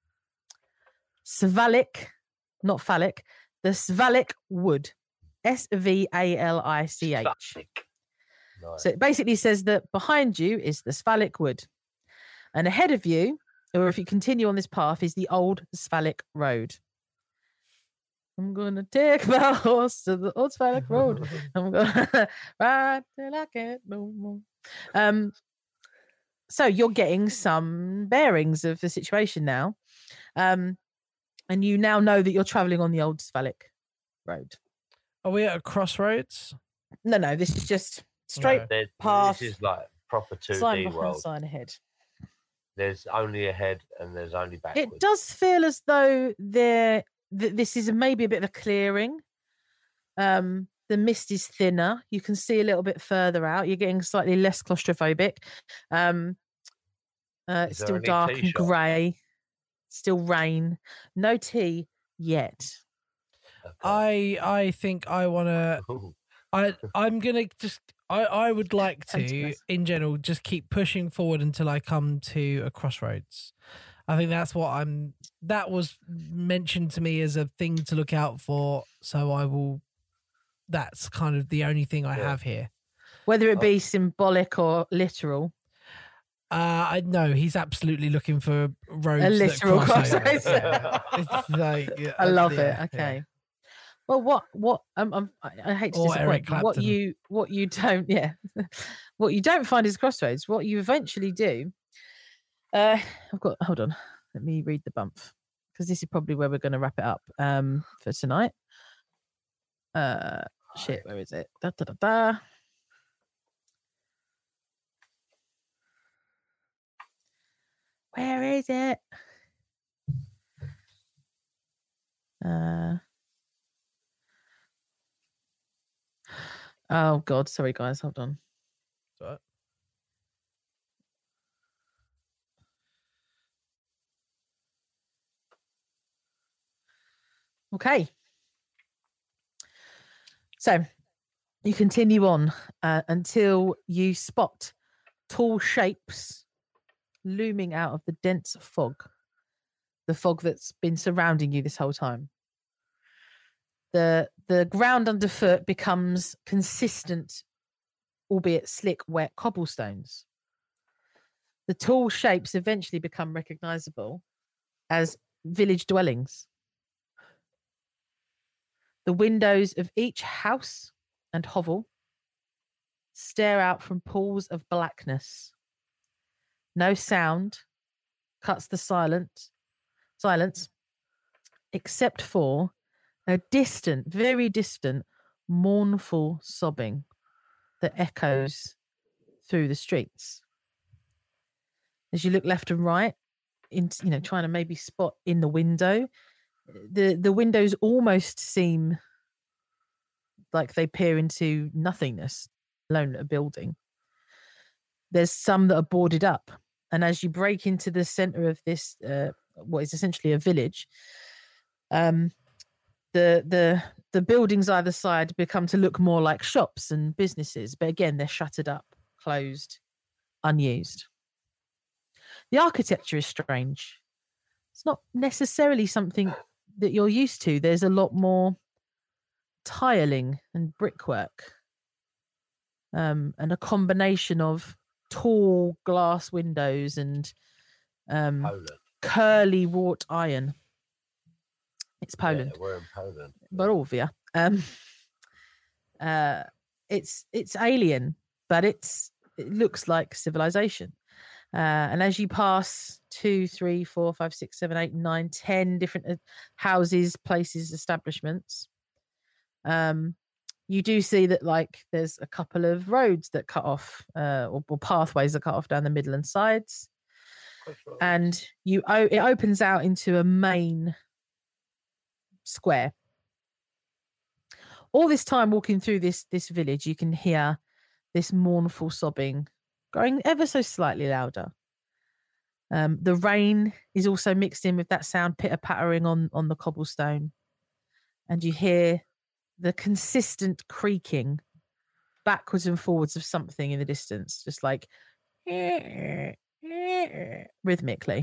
Svalik, not phallic, the Svalik Wood. S V A L I C H.
Nice.
So it basically says that behind you is the Svalik Wood. And ahead of you, or if you continue on this path, is the old Svalik Road. I'm gonna take my horse to the old Svalik Road. I'm gonna ride till I can't no more. Um, so you're getting some bearings of the situation now. Um, and you now know that you're traveling on the old Svalik Road.
Are we at a crossroads?
No, no, this is just straight
No.
There-
path,
This is like proper two
sign
D
behind,
world.
sign ahead.
There's only ahead and there's only backwards.
It does feel as though there th- this is maybe a bit of a clearing. Um, the mist is thinner. You can see a little bit further out. You're getting slightly less claustrophobic. Um, uh,
Is
it's
there
still
any
dark
tea
and
shop?
grey. Still rain. No tea yet.
I I think I want to.
Ooh.
I I'm gonna just. I I would like to,
Emptiness.
in general, just keep pushing forward until I come to a crossroads. I think that's what I'm. That was mentioned to me as a thing to look out for. So I will. That's kind of the only thing I
Yeah.
have here.
Whether
Oh.
it be symbolic or literal.
Uh, I know he's absolutely looking for roads.
A
that
literal
cross over.
crossroads.
It's like, yeah,
I love
yeah,
it.
yeah.
Okay. Well, what what um, um I, I hate to
Or Eric
disappoint, but what
Clapton.
you what you don't yeah, what you don't find is crossroads. What you eventually do. Uh, I've got hold on. Let me read the bump because this is probably where we're going to wrap it up. Um, for tonight. Uh, shit. Where is it? Da da da da. Where is it? Uh. Oh God, sorry guys, hold on.
It's all right.
Okay. So you continue on uh, until you spot tall shapes looming out of the dense fog. the fog that's been surrounding you this whole time. The the ground underfoot becomes consistent, albeit slick, wet cobblestones. The tall shapes eventually become recognizable as village dwellings. The windows of each house and hovel stare out from pools of blackness. No sound cuts the silent silence, except for a distant, very distant, mournful sobbing that echoes through the streets. As you look left and right, in, you know, trying to maybe spot in the window, the the windows almost seem like they peer into nothingness, alone at a building. There's some that are boarded up, and as you break into the center of this, uh, what is essentially a village, um, the the the buildings either side become to look more like shops and businesses, but again, they're shuttered up, closed, unused. The architecture is strange. It's not necessarily something that you're used to. There's a lot more tiling and brickwork, um, and a combination of tall glass windows and um, curly wrought iron. It's Poland.
Yeah, we're in Poland.
Barovia. Um, uh, it's it's alien, but it's it looks like civilization. Uh, and as you pass two, three, four, five, six, seven, eight, nine, ten different uh, houses, places, establishments, um, you do see that like there's a couple of roads that cut off, uh, or, or pathways that cut off down the middle and sides, and you oh, it opens out into a main square. All this time walking through this this village, you can hear this mournful sobbing growing ever so slightly louder. Um, the rain is also mixed in with that sound pitter-pattering on, on the cobblestone. And you hear the consistent creaking backwards and forwards of something in the distance, just like rhythmically.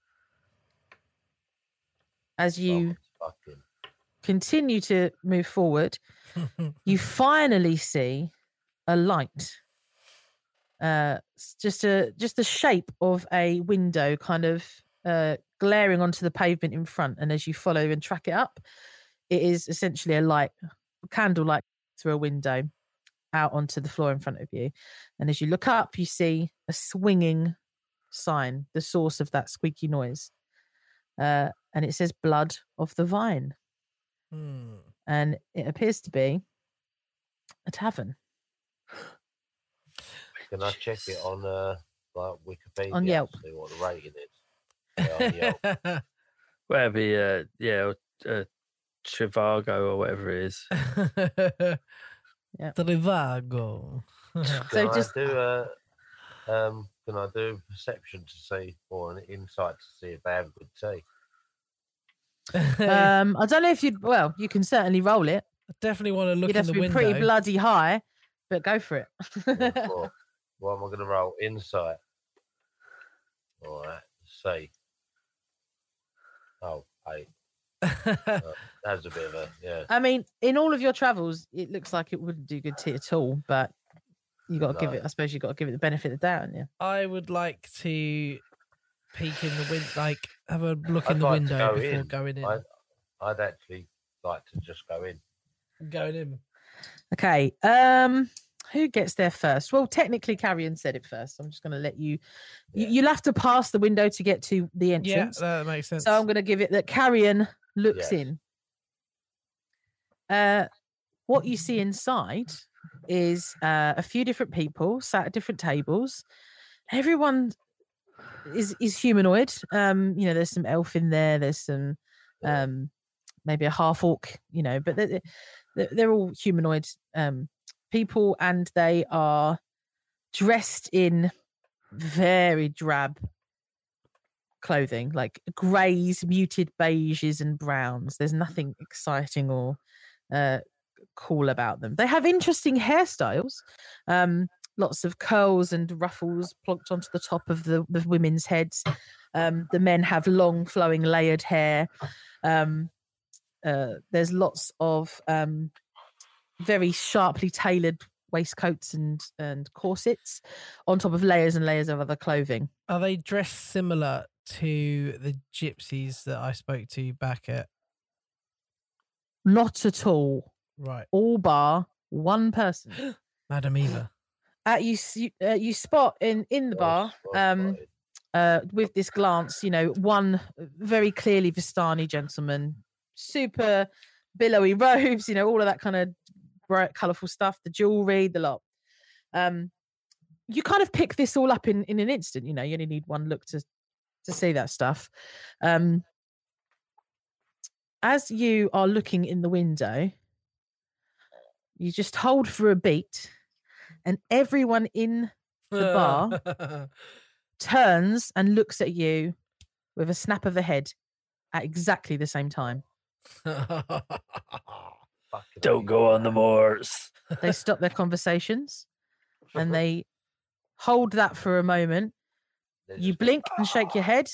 As you
Oh,
continue to move forward, you finally see a light. Uh, just a just the shape of a window, kind of uh, glaring onto the pavement in front. And as you follow and track it up, it is essentially a light, a candle light through a window out onto the floor in front of you. And as you look up, you see a swinging sign, the source of that squeaky noise. Uh, and it says "Blood of the Vine,"
Hmm.
and it appears to be a tavern.
Can I check it on uh, like Wikipedia?
On Yelp.
See what the rating is. Yeah, on Yelp.
Whatever, uh, yeah, uh, Trivago or whatever it is.
Yeah.
Trivago.
Can
So
I
just-
do uh, um, can I do perception to see, or an insight to see if they have good tea?
Um, I don't know if you'd. Well, you can certainly roll it.
Definitely want to look
You'd
in
have
the
to be
window.
pretty bloody high, but go for it.
Or, what am I going to roll? Insight. All right. See. Oh, eight. Uh, that's a bit of a yeah.
I mean, in all of your travels, it looks like it wouldn't do good tea at all. But you got to give
No.
it. I suppose you got to give it the benefit of the doubt, haven't you?
I would like to peek in the window, like have a look
I'd
in the
like to
window
go
before
in.
going in.
I, I'd actually like to just go in.
Going in.
Okay. Um, who gets there first? Well, technically, Carrion said it first. I'm just going to let you, you.
Yeah.
You'll have to pass the window to get to the
Yeah,
entrance.
that makes sense.
So I'm going to give it that Carrion looks
Yes.
in. Uh, what you see inside is uh, a few different people sat at different tables. Everyone is is humanoid. Um, you know, there's some elf in there. There's some
Yeah.
um, maybe a half orc. You know, but they're, they're, they're all humanoid um, people, and they are dressed in very drab clothing, like greys, muted beiges, and browns. There's nothing exciting or uh, cool about them. They have interesting hairstyles. Um, lots of curls and ruffles plonked onto the top of the, the women's heads. Um, the men have long, flowing, layered hair. Um, uh, there's lots of um, very sharply tailored waistcoats and, and corsets on top of layers and layers of other clothing.
Are they dressed similar to the gypsies that I spoke to back at?
Not at all.
Right.
All bar one person.
Madam Eva.
At you, you, uh, you spot in, in the bar, um, uh, with this glance, you know, one very clearly Vistani gentleman, super billowy robes, you know, all of that kind of bright, colourful stuff, the jewellery, the lot. Um, you kind of pick this all up in, in an instant, you know, you only need one look to, to see that stuff. Um, as you are looking in the window, you just hold for a beat, and everyone in the bar turns and looks at you with a snap of the head at exactly the same time.
Don't go on the moors.
They stop their conversations and they hold that for a moment. You blink and shake your head,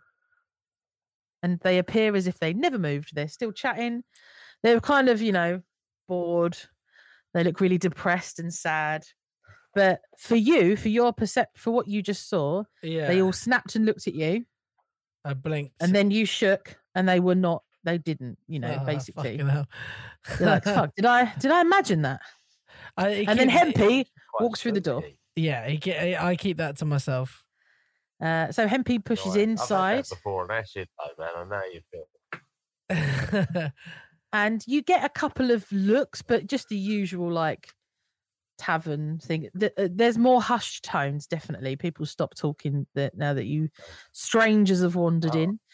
and they appear as if they never moved. They're still chatting. They're kind of, you know, bored. They look really depressed and sad. But for you, for your percep- for what you just saw,
Yeah.
they all snapped and looked at you.
I blinked.
And then you shook, and they were not, they didn't, you know,
Oh,
basically.
fucking hell.
You're like, fuck, did I did I imagine that?
I, it
And then
keeps-
Hempy walks through the door.
Yeah, I ke- I keep that to myself.
Uh, so Hempy pushes
Right.
inside.
I've had that before an acid though, man. I know you feel.
And you get a couple of looks, but just the usual like tavern thing. Th- uh, There's more hushed tones, definitely. People stop talking that now that you strangers have wandered
Oh.
in.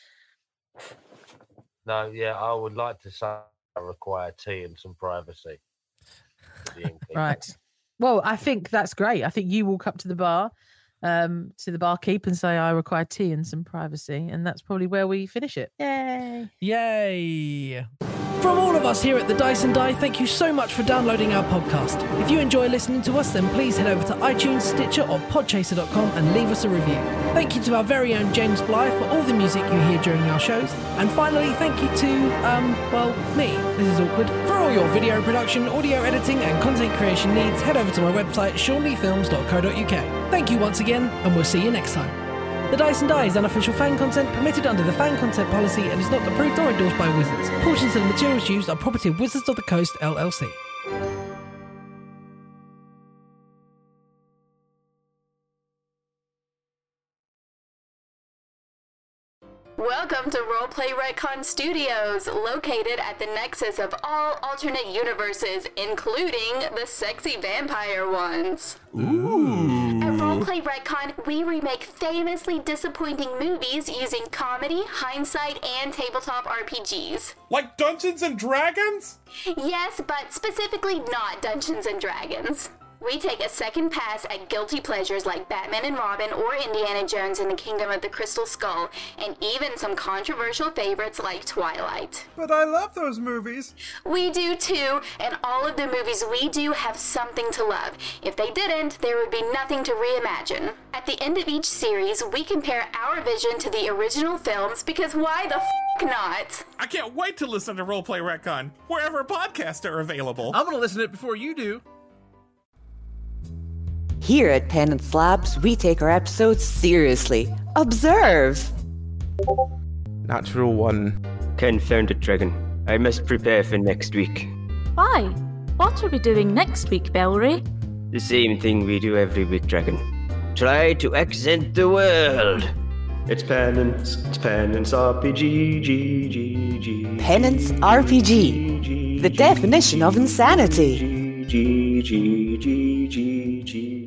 No, yeah, I would like to say I require tea and some privacy. The innkeeper.
Right. Well, I think that's great. I think you walk up to the bar, um, to the barkeep and say, I require tea and some privacy. And that's probably where we finish it. Yay.
Yay! From all of us here at the Dice and Die, thank you so much for downloading our podcast. If you enjoy listening to us, then please head over to iTunes, Stitcher, or podchaser dot com and leave us a review. Thank you to our very own James Bly for all the music you hear during our shows. And finally, thank you to, um, well, me. This is awkward. For all your video production, audio editing, and content creation needs, head over to my website, sean lee films dot co dot uk. Thank you once again, and we'll see you next time. The Dice and Die is unofficial fan content permitted under the fan content policy and is not approved or endorsed by Wizards. Portions of the materials used are property of Wizards of the Coast, L L C.
Welcome to Roleplay Retcon Studios, located at the nexus of all alternate universes, including the sexy vampire ones.
Ooh.
At Roleplay Retcon, we remake famously disappointing movies using comedy, hindsight, and tabletop R P Gs.
Like Dungeons and Dragons?
Yes, but specifically not Dungeons and Dragons. We take a second pass at guilty pleasures like Batman and Robin or Indiana Jones and the Kingdom of the Crystal Skull, and even some controversial favorites like Twilight.
But I love those movies.
We do too, and all of the movies we do have something to love. If they didn't, there would be nothing to reimagine. At the end of each series, we compare our vision to the original films, because why the f*** not?
I can't wait to listen to Roleplay Retcon, wherever podcasts are available.
I'm gonna listen to it before you do.
Here at Pen and Slabs, we take our episodes seriously. Observe!
Natural one.
Confounded dragon. I must prepare for next week.
Why? What are we doing next week, Bellry?
The same thing we do every week, dragon. Try to accent the world. It's penance, it's penance R P G, G, G, G.
Penance R P G. The definition of insanity.
G, G, G, G, G.